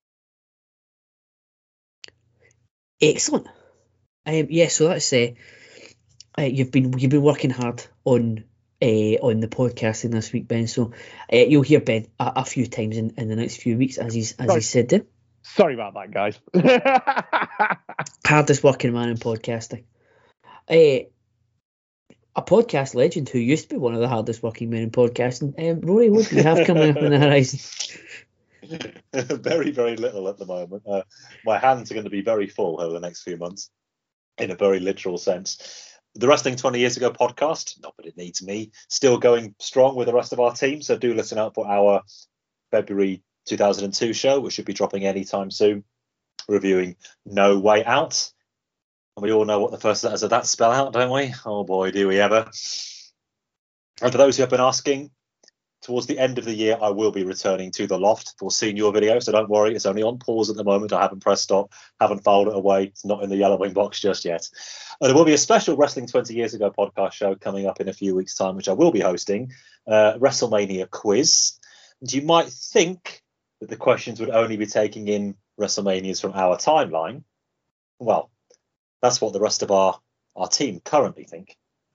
Excellent. So that's you've been working hard on the podcasting this week, Ben. So you'll hear Ben a few times in the next few weeks, as he said there. Sorry about that, guys. Hardest working man in podcasting. A podcast legend who used to be one of the hardest working men in podcasting. Rory, what do you have coming up on the horizon? Very, very little at the moment. My hands are going to be very full over the next few months, in a very literal sense. The Wrestling 20 Years Ago podcast, not that it needs me, still going strong with the rest of our team. So do listen out for our February 2002 show, which should be dropping anytime soon, reviewing No Way Out. And we all know what the first letters of that spell out, don't we? Oh boy, do we ever. And for those who have been asking, towards the end of the year, I will be returning to the Loft for senior video, so don't worry, it's only on pause at the moment. I haven't pressed stop, haven't filed it away. It's not in the yellowing box just yet. There will be a special Wrestling 20 Years Ago podcast show coming up in a few weeks' time, which I will be hosting, WrestleMania quiz. And you might think that the questions would only be taking in WrestleManias from our timeline. Well, that's what the rest of our team currently think.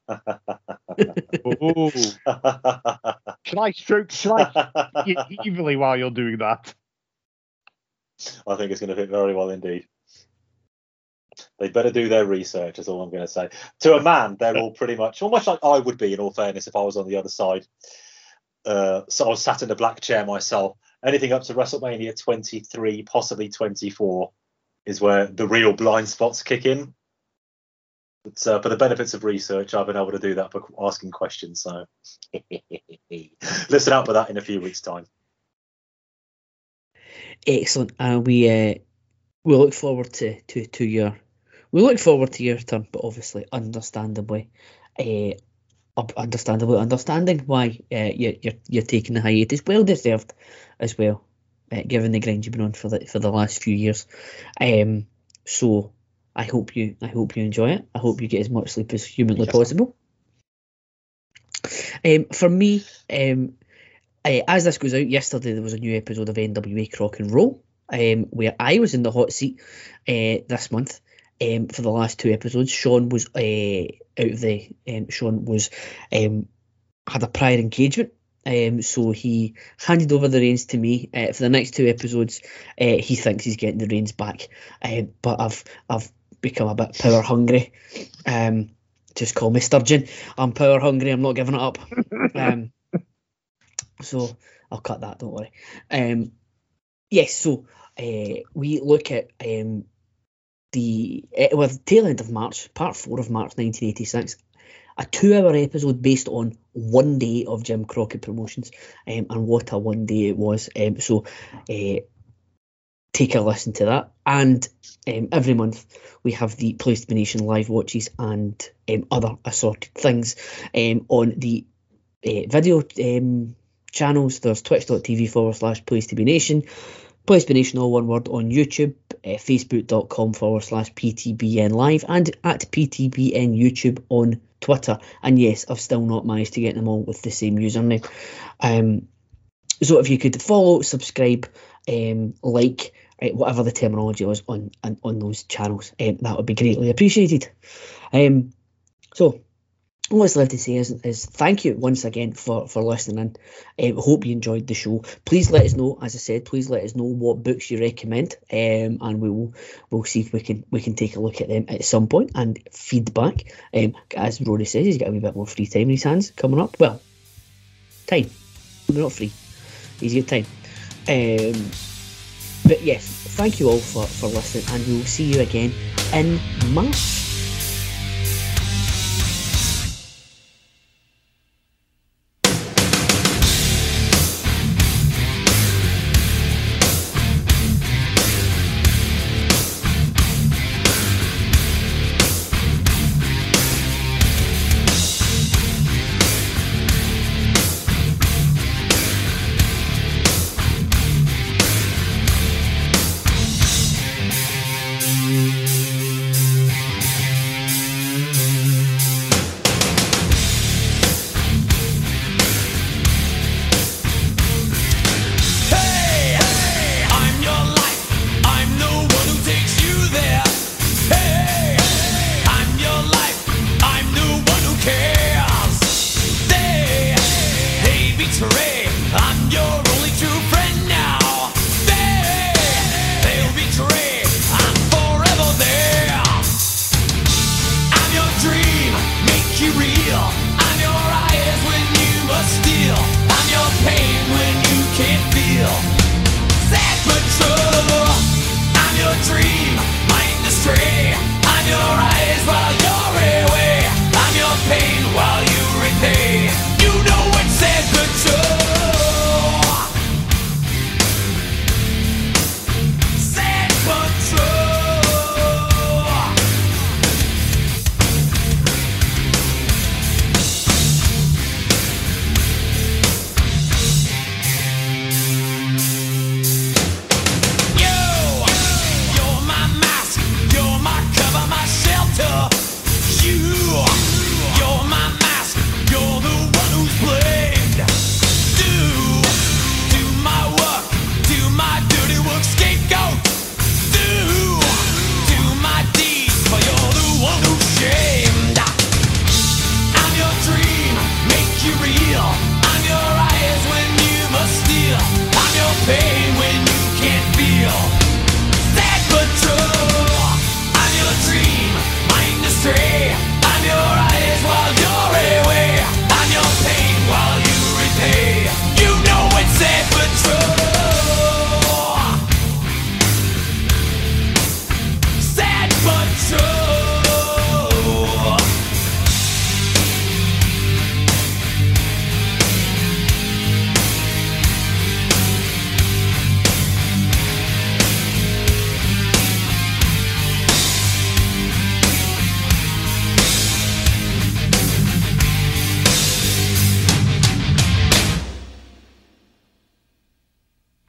Should I stroke you evilly while you're doing that? I think it's going to fit very well indeed. They better do their research, is all I'm going to say. To a man, they're all pretty much almost like I would be, in all fairness, if I was on the other side. So I was sat in the black chair myself. Anything up to WrestleMania 23, possibly 24, is where the real blind spots kick in. But for the benefits of research, I've been able to do that for asking questions. So listen out for that in a few weeks' time. Excellent. We look forward to your turn, but obviously, understanding why you're taking the hiatus. Well deserved as well, given the grind you've been on for the last few years. So I hope you enjoy it. I hope you get as much sleep as humanly possible. For me, as this goes out, yesterday there was a new episode of NWA Crock and Roll, where I was in the hot seat this month for the last two episodes. Sean was had a prior engagement. So he handed over the reins to me for the next two episodes. He thinks he's getting the reins back, but I've become a bit power hungry. Just call me Sturgeon. I'm power hungry. I'm not giving it up. So I'll cut that. Don't worry. Yes. So we look at the tail end of March, part 4 of March 1986. A 2-hour episode based on one day of Jim Crockett Promotions, and what a one day it was. So take a listen to that. And every month we have the Place to Be Nation live watches and other assorted things on the video channels. There's twitch.tv/Place to Be Nation. Place to Be Nation, all one word, on YouTube, facebook.com/PTBN Live, and at PTBN YouTube on Twitter. And yes, I've still not managed to get them all with the same username. So if you could follow, subscribe, like, whatever the terminology was on those channels, that would be greatly appreciated. So all that's left to say is thank you once again for listening in. Hope you enjoyed the show. Please let us know, as I said, please let us know what books you recommend, and we'll see if we can take a look at them at some point and feedback. As Rory says, he's got a wee bit more free time in his hands coming up. Well, time. We're not free. He's got time. But yes, thank you all for listening, and we'll see you again in March.